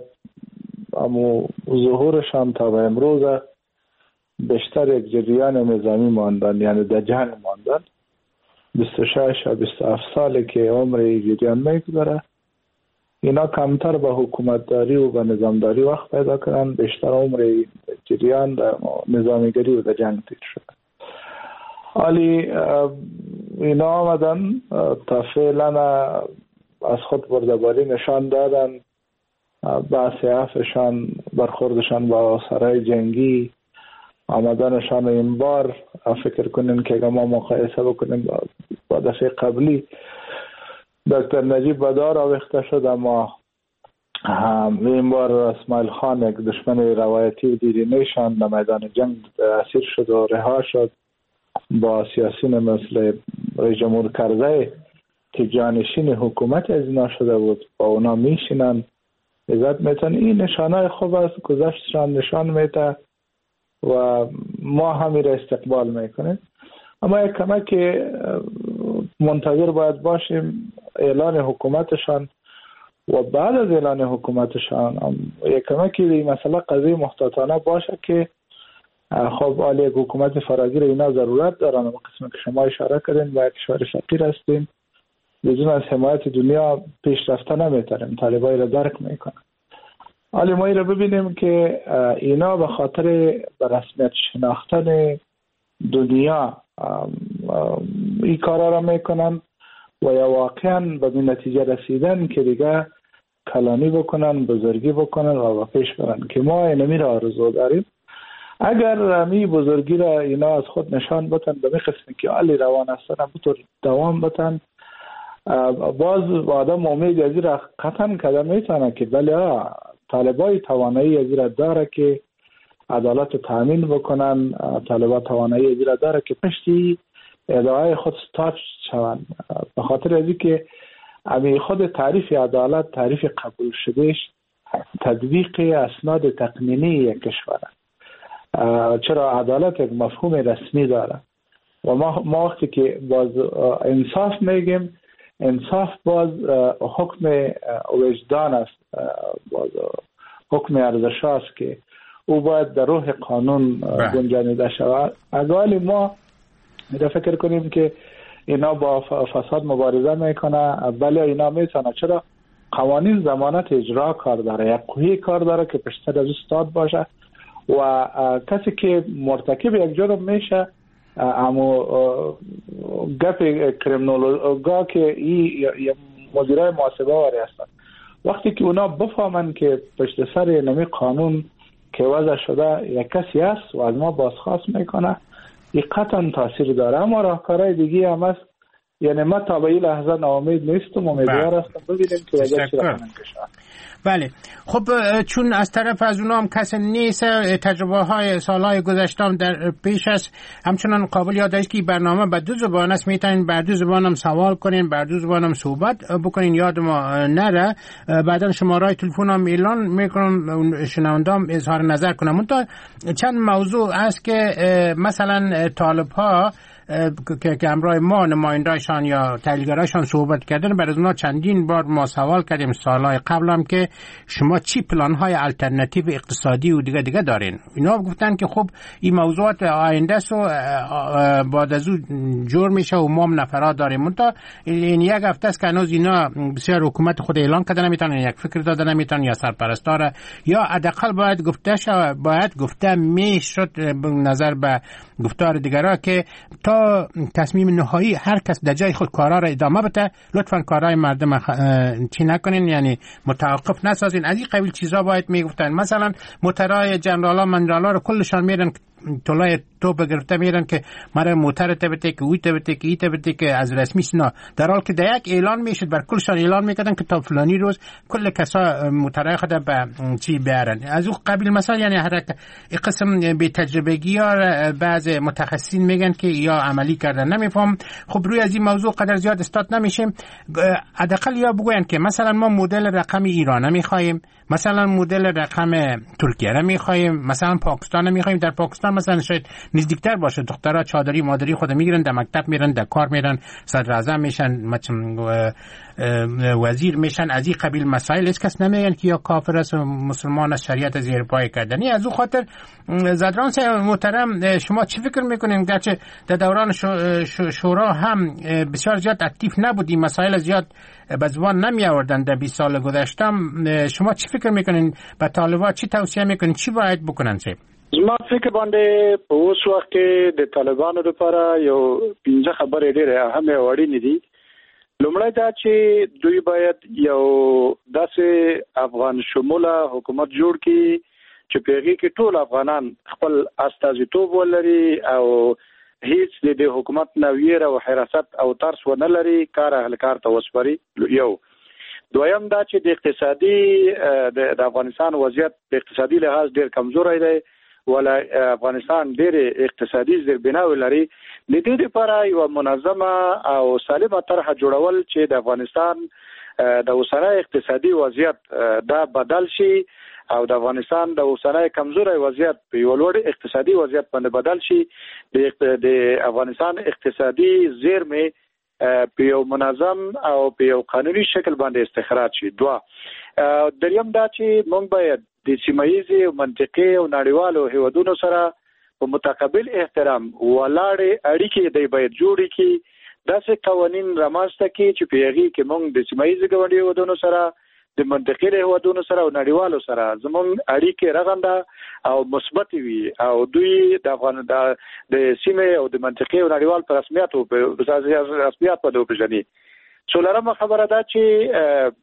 امو ظهورشان تا به امروز بیشتر یک جریان نظامی ماندن، یعنی در جنگ ماندن. بیست و شش و بیست و هفت ساله که عمر جریان میگذره، اینا کمتر به حکومتداری و به نظامداری وقت پیدا کردن، بیشتر عمر جریان در نظامیگری و در جنگ تیر شده. حالی اینا آمدن تا فعلا از خود بردباری نشان دادن، بحث عفشان، برخوردشان با سرای جنگی، آمدنشان این بار فکر کنیم که اگر ما مقایسه بکنیم با دفعه قبلی دکتر نجیب بدار آویخته شد، اما این بار اسماعیل خان یک دشمن روایتی و دیرینه‌شان در میدان جنگ اسیر شد و رها شد. با سیاسیون مثل رئیس جمهور کرزی که جانشین حکومت از اینا شده بود با اونا میشینن، عزت میتن. این نشانه خوب است، گذشتشان نشان میده و ما همین را استقبال میکنیم. اما یک کمک منتظر باید باشیم اعلان حکومتشان و بعد از اعلان حکومتشان یک کمکی این مسئله قضیه محتاطانه باشه که خب آلی یک حکومت فراگیر اینا ضرورت دارن. اما قسم که شما اشاره کردین و یک کشور فقیر هستیم، بدون از حمایت دنیا پیش رفته نمیتونیم، طالبای را درک میکنن. حالی ما را ببینیم که اینا به خاطر به رسمیت شناختن دنیا این کارا را میکنن و یا واقعا به این نتیجه رسیدن که دیگه کلانی بکنن، بزرگی بکنن و پیش برن که ما اینمی را آرزو داریم. اگر می بزرگی را اینا از خود نشان بتن به می قسمی که علی روان هستن بطور دوام بتن، باز آدم امید ازی را قطعا کده میتونه که بله طالبای توانایی ازی را داره که عدالت تامین بکنن، طالبا توانایی ازی را داره که پشتی ادعای خود ستاچ شوند. به خاطر ازی که امی خود تعریف عدالت تعریف قبول شدهش تطبیق اسناد تقنینی یک کشور، چرا عدالت یک مفهوم رسمی داره و ما, ما وقتی که باز انصاف میگیم، انصاف باز حکم وجدان است، باز حکم ارزش است که او باید در روح قانون گنجانیده شود. اگر ما میره فکر کنیم که اینا با فساد مبارزه میکنه، بله اینا میتونه، چرا قوانین ضمانت اجرا کار داره، یک قوی کار داره که پشتر از استاد باشه و کسی که مرتکب یک جرم میشه اما گپ کریمینولوژا که این مدیرای محاسبه واری هستن، وقتی که اونا بفهمن که پشت سر نمی قانون که وضع شده یک کسی است و از ما بازخواست میکنه، این قطعا تاثیر داره. اما راهکارهای دیگه هم هست. یعنی ما تا به این لحظه ناامید نیستم، امیدوار هستم ببینیم که وضع چی رقم کشور. بله خب چون از طرف از اونا هم کسی نیست، تجربه های سالهای گذشته هم در پیش است، همچنان قابل یاد است که برنامه به دو زبان است، میتونین بر دو زبان هم سوال کنین، بر دو زبان هم صحبت بکنین، یاد ما نره. بعدا شماره تلفن هم اعلان میکنم، شنونده هم اظهار نظر کنم. منتها چند موضوع است که مثلا طالب ها که که همراه ما نماینده‌شان یا تحلیلگرایشان صحبت کردن، برای اونا چندین بار ما سوال کردیم سالهای قبل هم که شما چی پلان‌های الटरनेटिव اقتصادی و دیگه دیگه دارین. اینا گفتن که خب این موضوعات آینده سو بعد از اون جور میشه و ما هم نفرات داریم. منتها این یک هفته است که هنوز اینا بسیار حکومت خود اعلان کردن نمیتونن، یک فکر دادن نمیتونن، یا سرپرستار یا حداقل باید گفته شود، باید گفته میشد نظر به گفتار دیگرها که تا تصمیم نهایی هر کس در جای خود کارا را ادامه بده. لطفاً کارهای مردم چی نکنین، یعنی متوقف نسازین. از این قبیل چیزا باید میگفتن. مثلا موترهای جنرالا منرالا رو کلشان میرن طلای توپ گرفته میرن که مرا موتر تبته که اوی تبته که ای تبته که از رسمی سنا، در حال که در یک اعلان میشد بر کلشان اعلان میکردن که تا فلانی روز کل کسا موترهای خود به چی بیارن. از اون قبیل مثلا یعنی هر یک قسم به تجربگی ها بعض متخصصین میگن که یا عملی کردن نمیفهم. خب روی از این موضوع قدر زیاد استاد نمیشیم. حداقل یا بگوین که مثلا ما مدل رقم ایران میخوایم، مثلا مدل رقم ترکیه را میخوایم، مثلا پاکستان میخوایم. در پاکستان مثلا شاید نزدیکتر باشه، دخترها چادری مادری خود میگیرن، در مکتب میرن، در کار میرن، صدر اعظم میشن، وزیر میشن. از این قبیل مسائل است کس نمیگن که یا کافر است و مسلمان است، شریعت زیر پای کردنی. از اون خاطر زدران محترم شما چی فکر میکنین؟ گرچه در دوران شورا هم بسیار زیاد اکتیو نبودیم، مسائل زیاد به زبان نمی آوردن در بیست سال گذشته، شما چی فکر میکنین؟ به طالبان چی توصیه میکنین؟ چی باید بکنن؟ چه زما فکر باندې په اوس وخت کې د طالبانو لپاره یو پنځه خبرې ډېرې اهمې او اړینې دي. لومړی دا چې دوی باید یو داسې افغان شموله حکومت جوړ کړي چې په هغې کې ټول افغانان خپل استازیتوب ولري او هیڅ د حکومت نه ویره او حراست او ترس ونه لري، کار اهل کار ته وسپاري. یو دویم دا چې د اقتصادي د افغانستان وضعیت د اقتصادي لحاظ ډېر کمزوری دی، ولا افغانستان ډېر اقتصادي زیربناوې لري. د دې لپاره یو منظمه او سالمه طرحه جوړول چې د افغانستان د اوسنی اقتصادي وضعیت دا بدل شي او د افغانستان د اوسنی کمزوري وضعیت په یو لوړ اقتصادي وضعیت باندې بدل شي. د افغانستان اقتصادي زیرمې په یو منظم او په یو قانوني شکل باندې استخراج شي. دوا دریم دا چې موږ باید د سیمایي او منطقي او نړیوالو هیوادونو سره په متقابل احترام ولاړې اړیکې د باید جوړې کړي، داسې قوانین رامنځته کړي چې په هغې کې موږ د سیمایي ګاونډي هیوادونو سره، د منطقي هیوادونو سره او نړیوالو سره زموږ اړیکې رغنده او مثبت وي او دوی د افغان د سیمې او د منطقي او نړیوال په رسمیت او په رسمیت باندې وپېژني. څلورمه خبره ده چې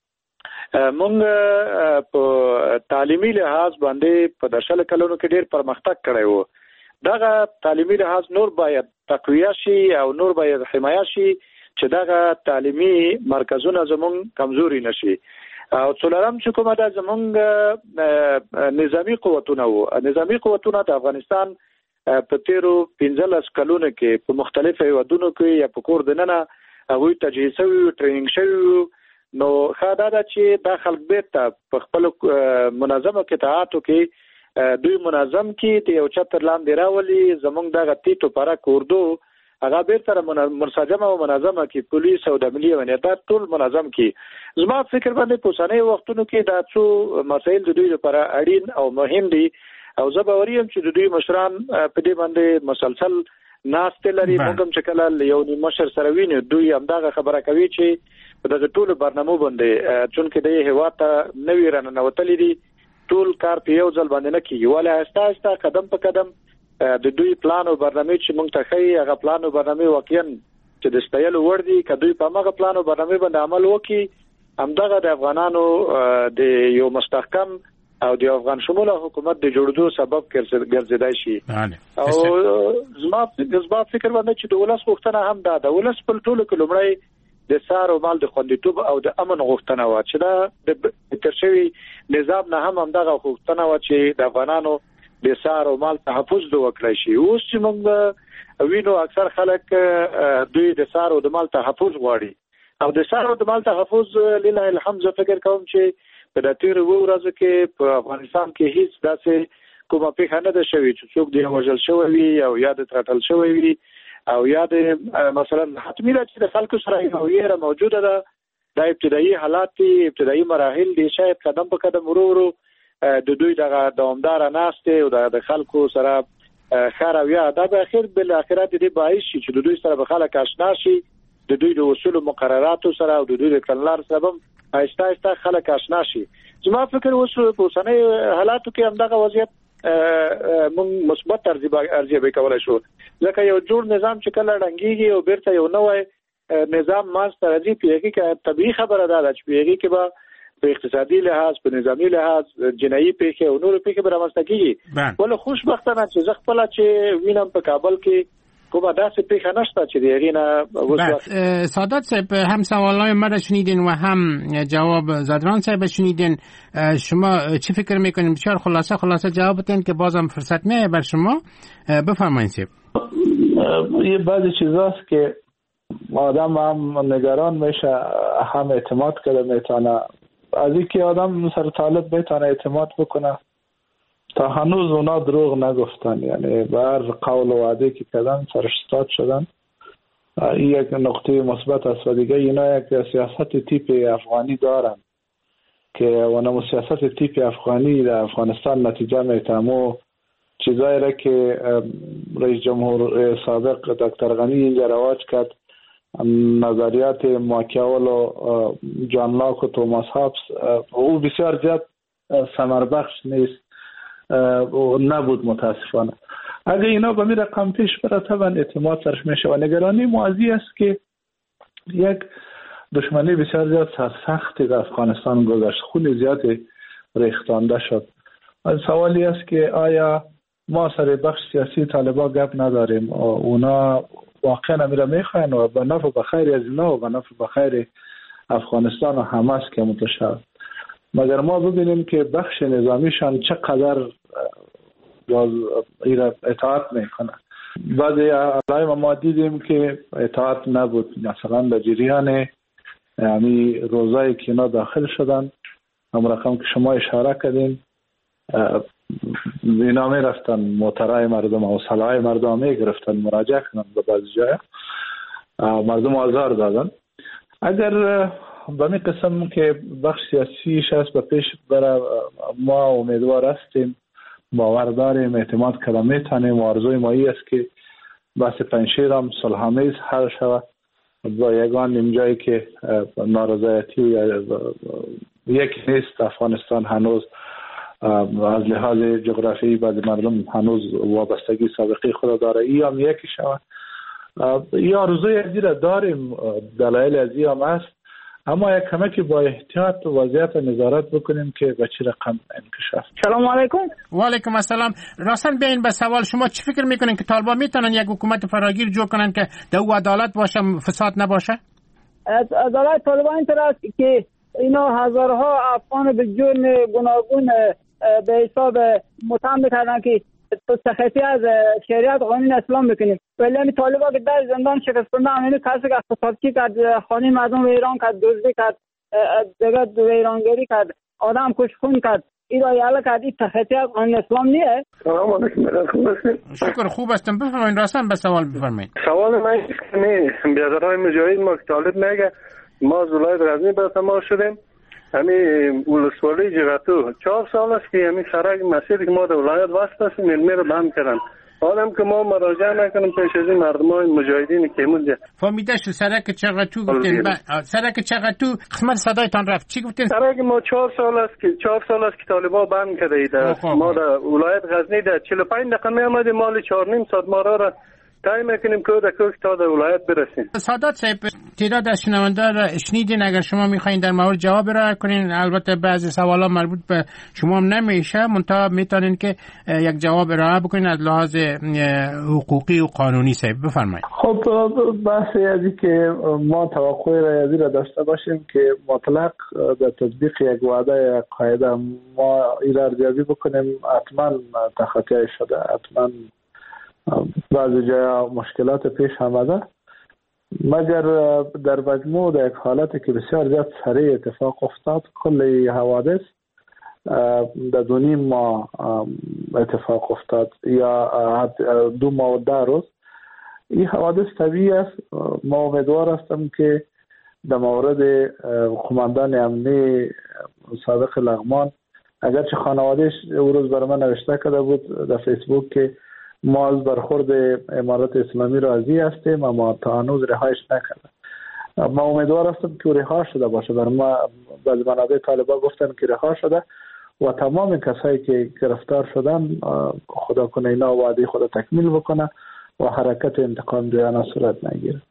مونږ په تعلیمي لحاظ باندې په دشل کلونو کې ډېر پرمختګ کړی وو. دغه تعلیمي لحاظ نور باید تقویه شي او نور باید حمایه شي چې دغه تعلیمي مرکزونه زمونږ کمزوري نشي. او څلورم چې کومه ده زمونږ نظامی قوتونه وو. نظامی قوتونه د افغانستان په تیرو پنځلس کلونو کې په مختلفو هیوادونو کې یا په کور دننه هغوی تجهیز شوي وو، ټریننګ شوي وو. نو ښه دا ده چې دا خلک بیرته په خپلو منظمو قطاعاتو کې دوی منظم کې د یو چتر لاندې راولي. زمونږ دغه تیټو پرک اردو هغه بیرته منسجمه او منظمه کې پولیس او د ملي امنیت ټول منظم کې. زما فکر باندې په اوسنیو وختونو کې دا څو مسایل د دوی لپاره اړین او مهم دي او زه باوري یم چې د دوی مشران په دې باندې مسلسل ناستې لري. موږ هم چې کله یو مشر سره وینو دوی همدغه خبره کوي چې په دغه ټولو برنامو باندې چونکې د هیواد ته نوې راننوتلي دي، ټول کار په یو ځل باندې نه کېږي، ولې آهسته آهسته قدم په قدم د دوی پلان او برنامې چې موږ ته ښیي هغه پلان او برنامې واقعا چې د ستایلو وړ دي. که دوی په همغه پلان او برنامې باندې عمل وکړي، همدغه د افغانانو د یو مستحکم او د افغان شموله حکومت د جوړېدو سبب ګرځیدای شي. او زما زما فکر باندې چې د ولس غوښتنه هم ده د ولس په ټولو کې لومړی د سار او مال د خوندیتوب او د امن غوښتنه و چې دا د ترشوي نظام نه هم همدغه غوښتنه و چې د افغانانو د سار او مال تحفظ وکړي شي. اوس چې موږ وینو اکثر خلک دوی د سار او د مال تحفظ غواړي او د سار او د مال تحفظ لله الحمد فکر کوم چې په د تیر ورځو کې په افغانستان کې هیڅ داسې کومه پیښه نه ده شوې چې څوک دی وژل شوی وي او یا د ترټل شوی وي او یا د مثلا حتمی را چې د خلکو سره یو یې موجوده ده. د ابتدایي حالات ابتدایي مراحل دي شاید قدم په قدم ورو ورو د دوی دغه دوامدار ناسته او د خلکو سره خیر او یا د اخر بل اخرات دي باعث شي چې د دوی سره به خلک آشنا شي د دوی د اصول او مقرراتو سره او د دوی د کلار سبب آهسته آهسته خلک آشنا شي. زما فکر اوس په اوسنۍ حالاتو کې همدغه وضعیت موږ مثبت ارزیابي کولای شو ځکه یو جوړ نظام چې کله ډنګيږي او بیرته یو نوې نظام ماست راځي پیږي کې طبيعي خبره ده چې پیږي کې به په اقتصادي لحاظ په نظامی لحاظ جنایي پیښه او نور پیښه به رامنځته کیږي. ول خوشبختانه چې زه خپل چې وینم په کابل کې کومه داسې پیښه نشته چې دیگه نه. سادات صاحب هم سوالای ما را شنیدین و هم جواب زادران صاحب شنیدین. شما چی فکر میکنین؟ بسیار خلاصه خلاصه جواب بدین که بازم فرصت میه بر شما. بفرمایید صاحب. یه بعضی چیزاست که آدم هم نگران میشه هم اعتماد کرده میتونه از اینکه آدم سر طالب میتونه اعتماد بکنه تا هنوز اونا دروغ نگفتن، یعنی بر قول و وعده که کردن سرش استاد شدن. این یک نقطه مثبت است و دیگه اینا یک سیاست تیپ افغانی دارن که اونم سیاست تیپ افغانی در افغانستان نتیجه میتمو چیزایی را که رئیس جمهور سابق دکتر غنی اینجا رواج کرد، نظریات ماکیاول و جان لاک و توماس هابس، او بسیار زیاد ثمر بخش نیست و نبود متاسفانه. اگه اینا به می رقم پیش بره طبعا اعتماد سرش میشه و نگرانی موازی است که یک دشمنی بسیار زیاد سختی در افغانستان گذشت، خون زیادی ریختانده شد. سوالی است که آیا ما سر بخش سیاسی طالبان گپ نداریم؟ اونا واقعا میره میخواین و به نفع بخیر از اینا و به نفع بخیر افغانستان و همه است که متشابه. مگر ما ببینیم که بخش نظامیشان چقدر اطاعت میکنه. بعضی علائم ما دیدیم که اطاعت نبود، مثلا در جریان یعنی روزایی که اینا داخل شدن هم رقم که شما اشاره کردین اینا می رفتن موترهای مردم و سلاحهای مردم می گرفتن، مراجعه کنن به بعضی جای مردم آزار دادن. اگر به می قسم که بخش سیاسیش هست به پیش برای ما امیدوار هستیم، باور داریم، اعتماد کرده میتونیم و آرزوی ما ای است که بحث پنجشیر هم صلح‌آمیز حل شود با یگان نیم جایی که نارضایتی یا یکی نیست. افغانستان هنوز از لحاظ جغرافیایی بعد مردم هنوز وابستگی سابقی خود داره، ای هم یکی شود. یا آرزوی ازی را داریم، دلایل ازی هم هست، اما یک کمکی با احتیاط و وضعیت نظارت بکنیم که به چه رقم انکشاف. سلام علیکم. و علیکم السلام. راستن بیاین به سوال شما چی فکر میکنین که طالبان میتونن یک حکومت فراگیر جور کنن که در او عدالت باشه، فساد نباشه؟ عدالت طالبان اینطور است که اینا هزارها افغان به جرم گوناگون به حساب متهم میکردن که تو سختی از شریعت قانون اسلام بکنیم، ولی همین طالبان که در زندان شکست کنده همین کسی که اقتصادی کرد، خانه مردم ویران کرد، دزدی کرد، دیگه ویرانگری کرد، آدم کشخون کرد، این را یاله کرد، این سختی از قانون اسلام نیه. سلام علیکم. خوب هستید؟ شکر خوب هستم. بفرمایید. راستن به سوال بفرمایید. سوال من است که نه بیادرهای مجاهد ما که طالب میگه ما از ولایت غزنی به تماس شدیم، همین ولسوالی جغتو چهار سال است که همین سرک مسیری که ما در ولایت واسطه است علمی رو بند کردن. حالا که ما مراجعه نکنیم پیش از این مردمان مجاهدین که مونده. فهمیده شد سرک چغتو گفتین؟ سرک چغتو قسمت صدایتان رفت چی گفتین؟ سرک ما چهار سال است که چهار سال است که طالبان بند کرده اید. ما در ولایت غزنی در چهل و پنج دقیقه می آمدیم مال چهار نیم ساعت ما را سعی میکنیم که در کوشش تا در ولایت برسیم. سادات صاحب، تعداد از شنوندگان را شنیدین. اگر شما میخواین در مورد جواب ارائه کنین، البته بعضی سوالا مربوط به شما هم نمیشه، منتها میتونین که یک جواب ارائه بکنین از لحاظ حقوقی و قانونی. صاحب بفرمایید. خب بحث ازی که ما توقع ریاضی را داشته باشیم که مطلق در تطبیق یک وعده یا قاعده ما ایرا ارزیابی بکنیم، حتما تخطی شده، حتما بعضی جای مشکلات پیش آمده، مگر در مجموع در یک حالتی که بسیار زیاد سریع اتفاق افتاد، کل حوادث در دو نیم ماه اتفاق افتاد یا دو ماه و ده روز، این حوادث طبیعی است. ما امیدوار هستم که در مورد قماندان امنی صادق لغمان، اگرچه خانوادهش او روز برای من نوشته کرده بود در فیسبوک که ما از برخورد امارت اسلامی راضی هستیم اما تا هنوز رهایش نکرده، ما امیدوار هستم که رها شده باشه. برای ما بعض منابع طالبان گفتن که رها شده و تمام کسایی که گرفتار شدن خدا کنه اینا وعده خدا تکمیل بکنه و حرکت انتقام جویانه صورت نگیره.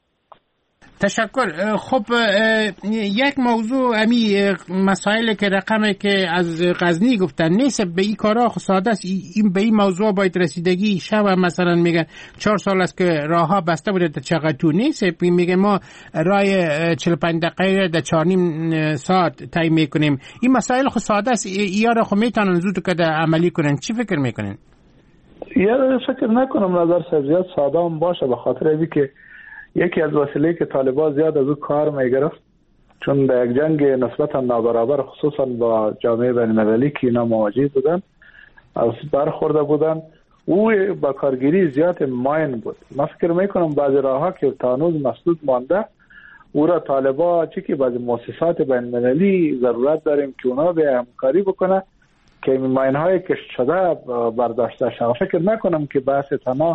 تشکر. خب یک موضوع امی مسائل که رقمی که از غزنی گفتن نیست به این کارا ساده است، این به این موضوع باید رسیدگی شب. مثلا میگن چهار سال است که راه ها بسته بوده در چقدر نیست، میگن ما راه چهل و پنج دقیقه در چهار نیم ساعت طی میکنیم. این مسائل خود ساده است، یا را خود میتونن زود که عملی کنن. چی فکر میکنین؟ یا فکر نکنم نظر سبزیات ساده هم باشه، به خاطر اینکه که یکی از وسیله که طالبان زیاد از او کار میگرفت، چون در یک جنگ نسبتا نابرابر خصوصا با جامعه بین المللی که اینا مواجه بودن از برخورده بودن، او با کارگیری زیاد ماین بود. من فکر میکنم بعضی راه ها که تانوز مسدود مانده او را طالبان چی که بعضی مؤسسات بین المللی ضرورت داریم که اونا به همکاری بکنه که این ماین های کشت شده برداشته شد. فکر نکنم که بحث تنها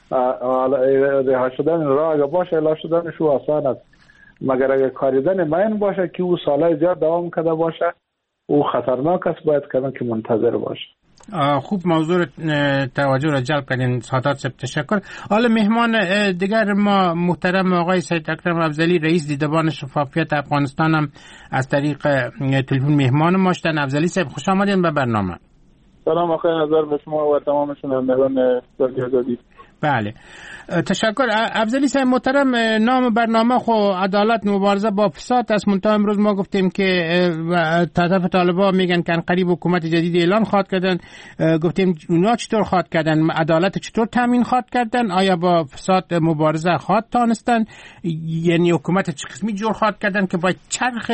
رها شدن راه اگه باشه الا شدنش آسان است، مگر اگه کاریدن ماین باشه که او سالهای زیاد دوام کرده باشه او خطرناک است، باید کردن که منتظر باشه. خوب موضوع توجه را جلب کردین سادات صاحب، تشکر. حالا مهمان دیگر ما محترم آقای سید اکرم افضلی، رئیس دیدبان شفافیت افغانستان هم از طریق تلفن مهمان ما شدن. افضلی صاحب خوش آمدین به برنامه. سلام آقای نظر به شما و تمام شنوندگان رادیو آزادی. بله تشکر. افضلی صاحب محترم، نام برنامه خو عدالت مبارزه با فساد است، منتها امروز ما گفتیم که طرف طالبان میگن که قریب حکومت جدید اعلان خواهد کردن، گفتیم اونا چطور خواهد کردن، عدالت چطور تامین خواهد کردن، آیا با فساد مبارزه خواهد تانستن، یعنی حکومت چه قسمی جور خواهد کردن که باید چرخ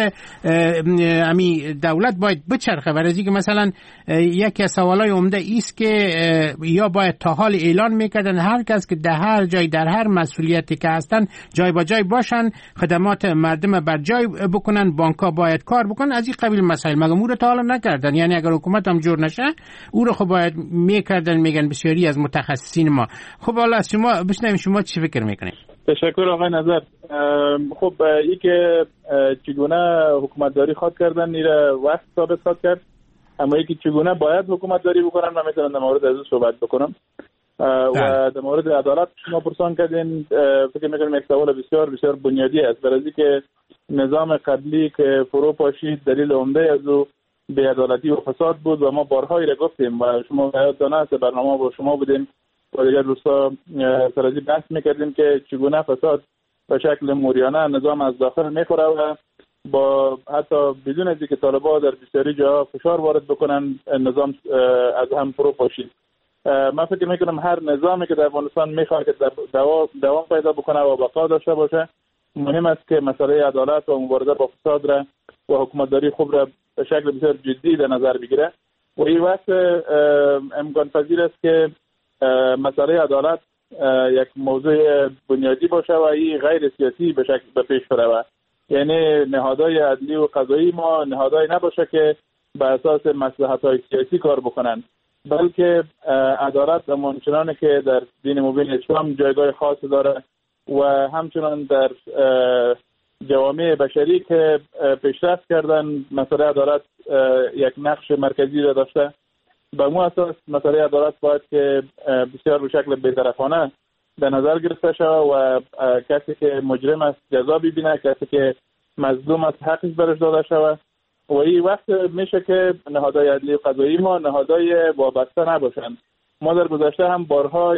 امی دولت باید بچرخه. ورزی که مثلا یکی از سوالای عمده ایست که یا باید تا حال اعلان میکردن هر کس که در هر جای در هر مسئولیتی که هستن جای با جای باشن، خدمات مردم بر جای بکنن، بانک‌ها باید کار بکنن، از این قبیل مسائل. مگه او رو تا حالا نکردن؟ یعنی اگر حکومت هم جور نشه او رو خب باید میکردن، میگن بسیاری از متخصصین ما. خب حالا از شما بشنویم شما چی فکر میکنید؟ تشکر آقای نظر. خب این که چگونه حکومتداری خواد کردن نیره وقت ثابت خواد کرد، اما یکی چگونه باید حکومتداری بکنن من میتونم در مورد از صحبت بکنم. و در مورد عدالت شما پرسان کردین، فکر میکنم یک سوال بسیار بسیار بنیادی است، برای که نظام قبلی که فرو پاشید دلیل عمده از او بی‌عدالتی و فساد بود و ما بارهایی را گفتیم و شما یادتان است برنامه با شما بودیم و دیگر دوستا سرازی بحث میکردیم که چگونه فساد به شکل موریانه نظام از داخل میخوره و با حتی بدون از اینکه طالبان در بسیاری جاها فشار وارد بکنن نظام از هم فرو پاشید. من فکر میکنم هر نظامی که در افغانستان میخواد که دوام پیدا بکنه و بقا داشته باشه، مهم است که مسئله عدالت و مبارزه با فساد را و حکومتداری خوب را به شکل بسیار جدی در نظر بگیره و این وقت امکان پذیر است که مسئله عدالت یک موضوع بنیادی باشه و این غیر سیاسی به شکل به پیش بره، یعنی نهادهای عدلی و قضایی ما نهادهای نباشه که به اساس مصلحت‌های سیاسی کار بکنن، بلکه عدالت همچنان که در دین مبین اسلام جایگاه خاص داره و همچنان در جوامع بشری که پیشرفت کردن مسئله عدالت یک نقش مرکزی را داشته. به مو اساس مسئله عدالت باید که بسیار به شکل بی‌طرفانه در نظر گرفته شود و کسی که مجرم است جزا ببینه، کسی که مظلوم است حقش برش داده شود. و این وقت میشه که نهادهای عدلی و قضایی ما نهادهای وابسته نباشند. ما در گذشته هم بارها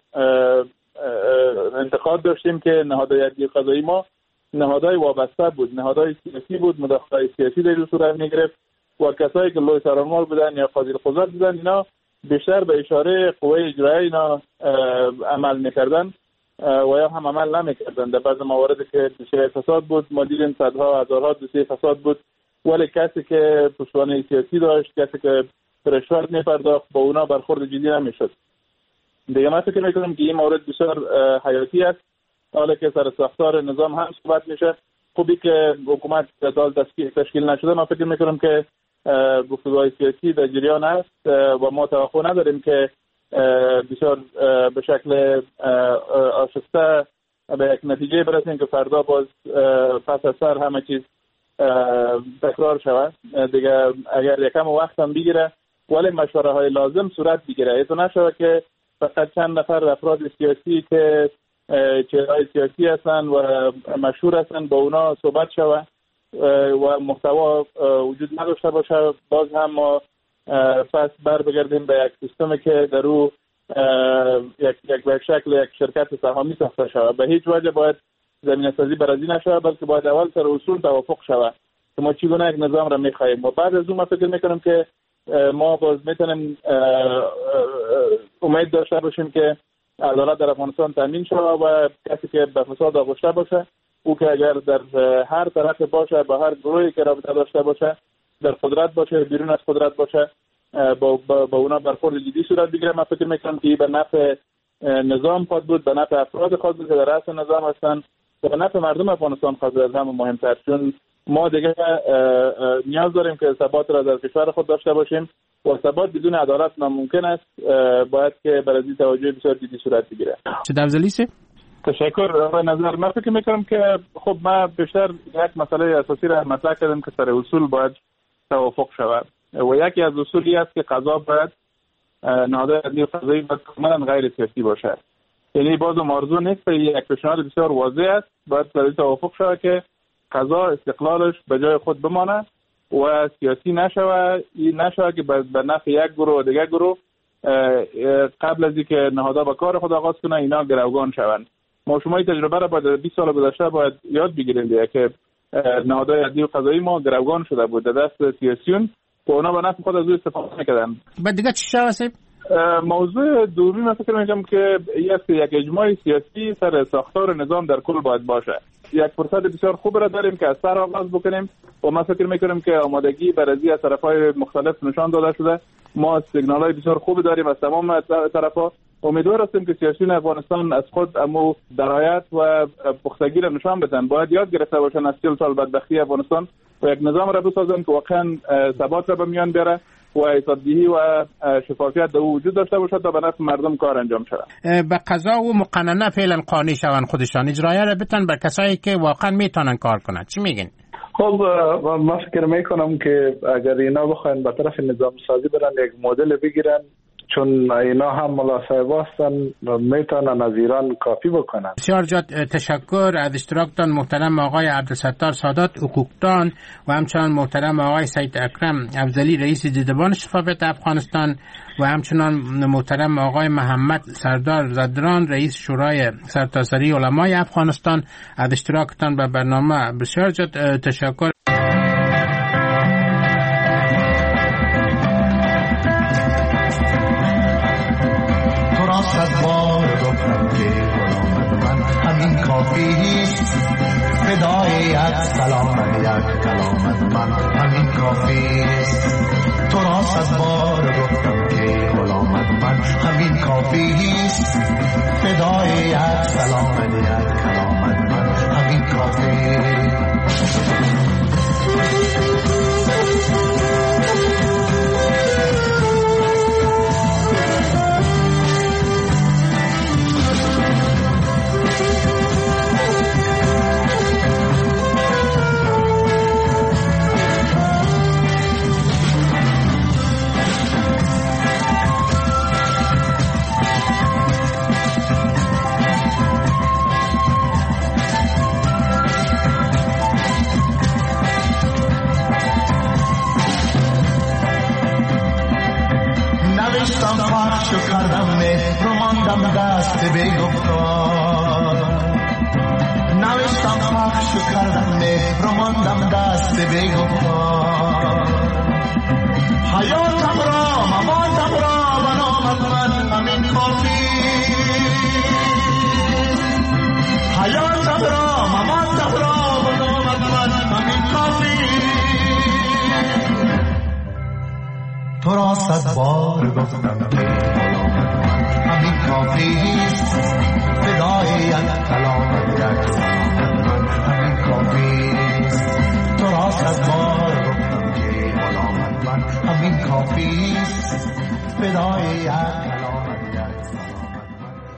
انتقاد داشتیم که نهادهای عدلی و قضایی ما نهادهای وابسته بود، نهادهای سیاسی بود، مداخله سیاسی در صورت میگرفت و کسایی که لوی سرانمال بودن یا قاضی القضات بودن اینا بیشتر به اشاره قوه اجرایی اینا عمل میکردن و یا هم عمل نمیکردن. در بعض مواردی که دوسیه فساد بود ما دیدیم صدها هزارها دوسیه فساد بود، ولی کسی که پشتوانه سیاسی داشت، کسی که رشوت میپرداخت با اونا برخورد جدی نمیشد. دیگه من فکر میکنم که این مورد بسیار حیاتی است. حالا که سر ساختار نظام هم صحبت میشه، خوبی که حکومت دال تشکیل نشده، من فکر میکنم که گفتگوهای سیاسی در جریان است و ما توقع نداریم که بسیار به شکل آشفته به یک نتیجه برسیم که فردا باز پس از سر همه چیز تکرار شود. دیگه اگر یکم وقت هم بگیره ولی مشوره های لازم صورت بگیره، ایتو نشود که فقط چند نفر افراد سیاسی که چهرهای سیاسی هستند و مشهور هستند با اونا صحبت شود و محتوا وجود نداشته باشه، باز هم ما پس بر بگردیم به یک سیستمی که در او یک یک به شکل یک شرکت سهامی ساخته شود. به هیچ وجه باید زمینه سازی برازی نشود، بلکه باید اول سر اصول توافق شود که ما چگونه یک نظام را میخواهیم و بعد از اون ما فکر میکنم که ما باز میتونیم امید داشته باشیم که عدالت در افغانستان تامین شود و کسی که به فساد آغشته باشه او که اگر در هر طرف باشه با هر گروهی که رابطه داشته باشه، در قدرت باشه بیرون از قدرت باشه، با با, با اونا برخورد جدی صورت بگیره. من فکر میکنم که به نفع نظام خود بود، به نفع افراد خود بود که در رأس نظام هستن و به نفع مردم افغانستان خود از همه مهمتر، چون ما دیگه نیاز داریم که ثبات را در کشور خود داشته باشیم و ثبات بدون عدالت ناممکن است. باید که برای توجه بسیار جدی صورت بگیره. چه دوزلیسی؟ تشکر. به نظر من فکر میکنم که خب ما بیشتر یک مسئله اساسی را مطرح کردیم که سر اصول باید توافق شود و یکی از اصولی است که قضا باید نهادهای عدلی و قضایی باید کاملا غیر سیاسی باشد. یعنی باز موضوع نیست، یک پیشنهاد بسیار واضح است، باید برای توافق شود که قضا استقلالش به جای خود بمانه و سیاسی نشود، این نشود که به نفع یک گروه و دیگر گروه قبل از اینکه نهادها به کار خود آغاز کنه اینا گروگان شوند. ما شما این تجربه را باید بیست سال گذشته باید یاد بگیریم دیگه که نهادهای عدلی و قضایی ما گروگان شده بود در دست سیاسیون و اونا به نفع خود از او استفاده میکردن. بعد دیگه چی شد؟ موضوع دومی من فکر میکنم که یک یک اجماع سیاسی سر ساختار نظام در کل باید باشه. یک فرصت بسیار خوب را داریم که از سر آغاز بکنیم و من فکر میکنم که آمادگی برای از طرفهای مختلف نشان داده شده. ما سیگنال‌های بسیار خوب داریم از تمام طرف‌ها. امیدوار هستیم که سیاسیون افغانستان از خود امو درایت و پختگی را نشان بدن. باید یاد گرفته باشن از چهل سال بدبختی افغانستان و یک نظام را بسازن که واقعا ثبات را به میان بیاره و حسابدهی و شفافیت در وجود داشته باشد تا به نفع مردم کار انجام شود. به قضا و مقننه فعلا قانع شوند خودشان، اجرایه را بتن بر کسایی که واقعا میتونن کار کنند. چی میگین؟ خب من فکر میکنم که اگر اینا بخواین به طرف نظام سازی برن یک مدل بگیرن، چون اینا هم ملاصاحب هستن میتونن از ایران کافی بکنن. بسیار جد تشکر از اشتراکتان محترم آقای عبدالستار سادات حقوقدان و همچنان محترم آقای سید اکرم افضلی رئیس دیدبان شفافیت افغانستان و همچنان محترم آقای محمد سردار زدران رئیس شورای سرتاسری علمای افغانستان از اشتراکتان به برنامه. بسیار جد تشکر. فدای یک سلام یک کلامت من همین کافی است. تو را صد بار گفتم که غلامت من همین کافی است. فدای یک سلام یک کلامت من همین کافی است. ماندم دست به گفتار، نوشتم پخش و کردم مهر و ماندم دست به گفتار. حیاتم را مماتم را بنامد من همین کافی، حیاتم را مماتم را بنامد من همین کافی. تو را صد بار گفتم که غلامت من همین کافیست، فدای یک کلامت یک سلامت من همین کافیست. تو را صد بار گفتم که غلامت من همین کافیست، فدای یک کلامت